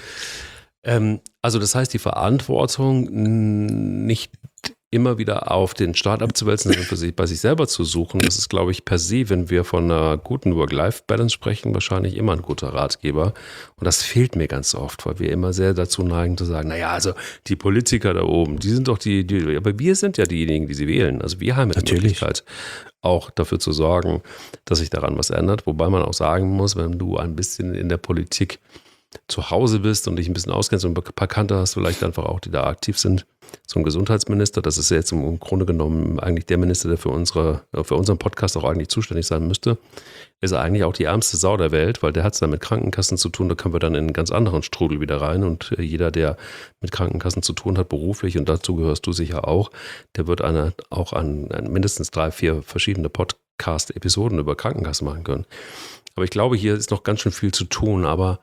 Ähm, also das heißt, die Verantwortung nicht immer wieder auf den Staat abzuwälzen, sondern für sich, bei sich selber zu suchen, das ist, glaube ich, per se, wenn wir von einer guten Work-Life-Balance sprechen, wahrscheinlich immer ein guter Ratgeber. Und das fehlt mir ganz oft, weil wir immer sehr dazu neigen zu sagen, naja, also die Politiker da oben, die sind doch die, die aber wir sind ja diejenigen, die sie wählen. Also wir haben ja die Natürlich. Möglichkeit, auch dafür zu sorgen, dass sich daran was ändert. Wobei man auch sagen muss, wenn du ein bisschen in der Politik zu Hause bist und dich ein bisschen auskennst und ein paar Kante hast, vielleicht einfach auch, die da aktiv sind, so ein Gesundheitsminister, das ist ja jetzt im Grunde genommen eigentlich der Minister, der für unsere, für unseren Podcast auch eigentlich zuständig sein müsste, ist er eigentlich auch die ärmste Sau der Welt, weil der hat es dann mit Krankenkassen zu tun, da können wir dann in einen ganz anderen Strudel wieder rein und jeder, der mit Krankenkassen zu tun hat, beruflich, und dazu gehörst du sicher auch, der wird eine, auch an, an mindestens drei, vier verschiedene Podcast-Episoden über Krankenkassen machen können. Aber ich glaube, hier ist noch ganz schön viel zu tun, aber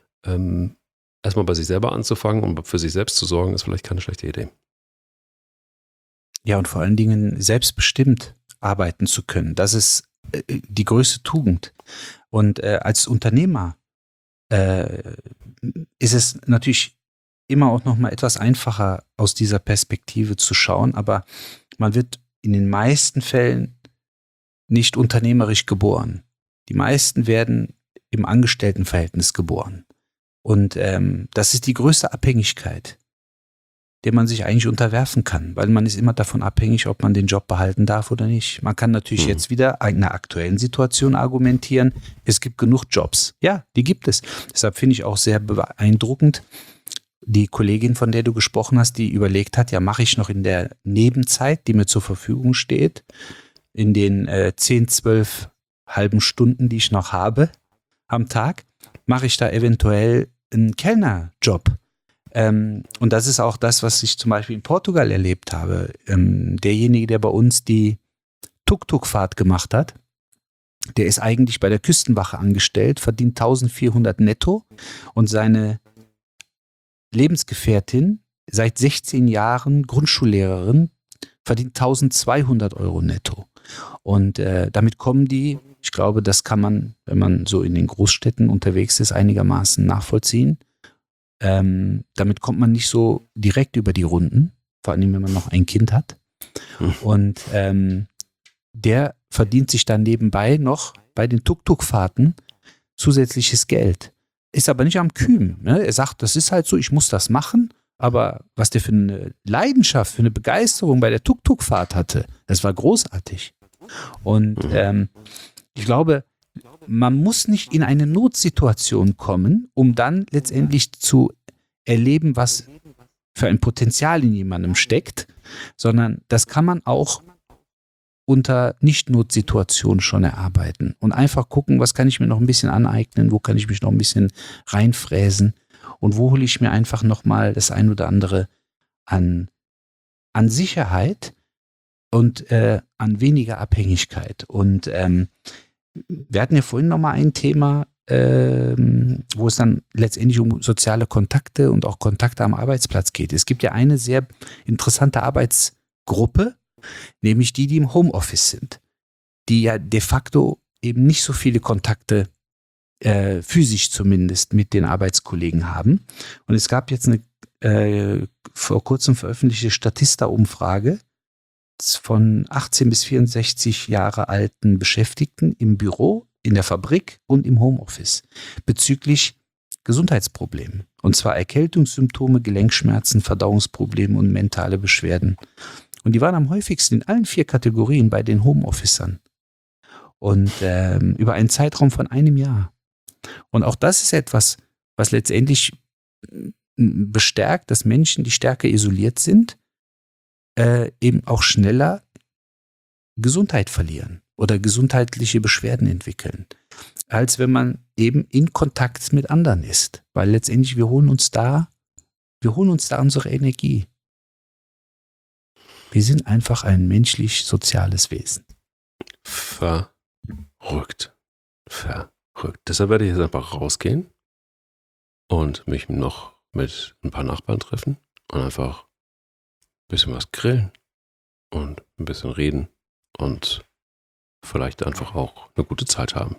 ähm, erstmal bei sich selber anzufangen und für sich selbst zu sorgen, ist vielleicht keine schlechte Idee. Ja, und vor allen Dingen selbstbestimmt arbeiten zu können. Das ist äh, die größte Tugend. Und äh, als Unternehmer äh, ist es natürlich immer auch noch mal etwas einfacher, aus dieser Perspektive zu schauen. Aber man wird in den meisten Fällen nicht unternehmerisch geboren. Die meisten werden im Angestelltenverhältnis geboren. Und ähm, das ist die größte Abhängigkeit, der man sich eigentlich unterwerfen kann, weil man ist immer davon abhängig, ob man den Job behalten darf oder nicht. Man kann natürlich mhm. jetzt wieder in einer aktuellen Situation argumentieren, es gibt genug Jobs. Ja, die gibt es. Deshalb finde ich auch sehr beeindruckend, die Kollegin, von der du gesprochen hast, die überlegt hat, ja, mache ich noch in der Nebenzeit, die mir zur Verfügung steht, in den äh, zehn, zwölf halben Stunden, die ich noch habe am Tag, mache ich da eventuell einen Kellnerjob. Ähm, und das ist auch das, was ich zum Beispiel in Portugal erlebt habe. Ähm, derjenige, der bei uns die Tuk-Tuk-Fahrt gemacht hat, der ist eigentlich bei der Küstenwache angestellt, verdient eintausendvierhundert netto und seine Lebensgefährtin, seit sechzehn Jahren Grundschullehrerin, verdient eintausendzweihundert Euro netto. Und äh, damit kommen die, ich glaube, das kann man, wenn man so in den Großstädten unterwegs ist, einigermaßen nachvollziehen. Ähm, damit kommt man nicht so direkt über die Runden, vor allem wenn man noch ein Kind hat. Hm. Und ähm, der verdient sich dann nebenbei noch bei den Tuk-Tuk-Fahrten zusätzliches Geld. Ist aber nicht am Kühen. Ne? Er sagt, das ist halt so, ich muss das machen. Aber was der für eine Leidenschaft, für eine Begeisterung bei der Tuk-Tuk-Fahrt hatte, das war großartig. Und ähm, ich glaube, man muss nicht in eine Notsituation kommen, um dann letztendlich zu erleben, was für ein Potenzial in jemandem steckt, sondern das kann man auch unter Nicht-Notsituationen schon erarbeiten und einfach gucken, was kann ich mir noch ein bisschen aneignen, wo kann ich mich noch ein bisschen reinfräsen und wo hole ich mir einfach nochmal das ein oder andere an, an Sicherheit und äh, an weniger Abhängigkeit. Und ähm, wir hatten ja vorhin nochmal ein Thema, ähm, wo es dann letztendlich um soziale Kontakte und auch Kontakte am Arbeitsplatz geht. Es gibt ja eine sehr interessante Arbeitsgruppe, nämlich die, die im Homeoffice sind, die ja de facto eben nicht so viele Kontakte, äh, physisch zumindest, mit den Arbeitskollegen haben. Und es gab jetzt eine äh, vor kurzem veröffentlichte Statista-Umfrage von achtzehn bis vierundsechzig Jahre alten Beschäftigten im Büro, in der Fabrik und im Homeoffice bezüglich Gesundheitsproblemen. Und zwar Erkältungssymptome, Gelenkschmerzen, Verdauungsprobleme und mentale Beschwerden. Und die waren am häufigsten in allen vier Kategorien bei den Homeofficern. Und ähm, über einen Zeitraum von einem Jahr. Und auch das ist etwas, was letztendlich bestärkt, dass Menschen, die stärker isoliert sind, äh, eben auch schneller Gesundheit verlieren oder gesundheitliche Beschwerden entwickeln, als wenn man eben in Kontakt mit anderen ist. Weil letztendlich wir holen uns da, wir holen uns da unsere Energie. Wir sind einfach ein menschlich-soziales Wesen. Verrückt. Verrückt. Deshalb werde ich jetzt einfach rausgehen und mich noch mit ein paar Nachbarn treffen und einfach ein bisschen was grillen und ein bisschen reden und vielleicht einfach auch eine gute Zeit haben.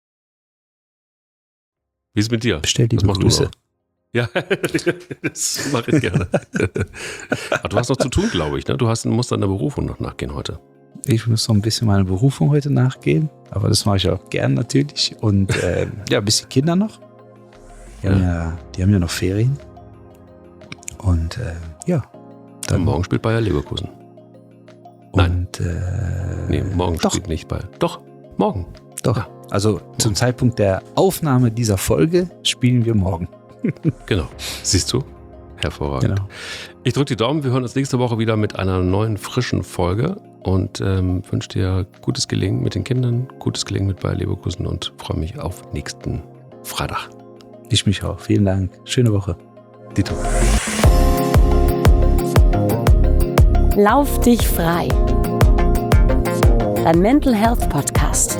Wie ist es mit dir? Bestell die Was machst Grüße. du noch? Ja, das mache ich gerne. Aber du hast noch zu tun, glaube ich. Ne? Du hast, musst deiner Berufung noch nachgehen heute. Ich muss noch ein bisschen meiner Berufung heute nachgehen, aber das mache ich auch gern natürlich. Und äh, ja, ein bisschen Kinder noch. Die, ja. Haben ja, die haben ja noch Ferien. Und äh, ja. Dann morgen spielt Bayer Leverkusen. Nein. Und, äh, nee, morgen doch. spielt nicht Bayer. Doch, morgen. Doch. Ja. Also morgen. Zum Zeitpunkt der Aufnahme dieser Folge spielen wir morgen. Genau. Siehst du? Hervorragend. Genau. Ich drücke die Daumen. Wir hören uns nächste Woche wieder mit einer neuen, frischen Folge und ähm, wünsche dir gutes Gelingen mit den Kindern, gutes Gelingen mit Bayer Leverkusen und freue mich auf nächsten Freitag. Ich mich auch. Vielen Dank. Schöne Woche. Dito. Lauf dich frei. Dein Mental Health Podcast.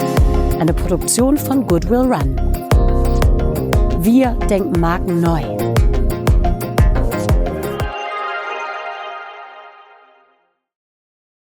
Eine Produktion von Goodwill Run. Wir denken Marken neu.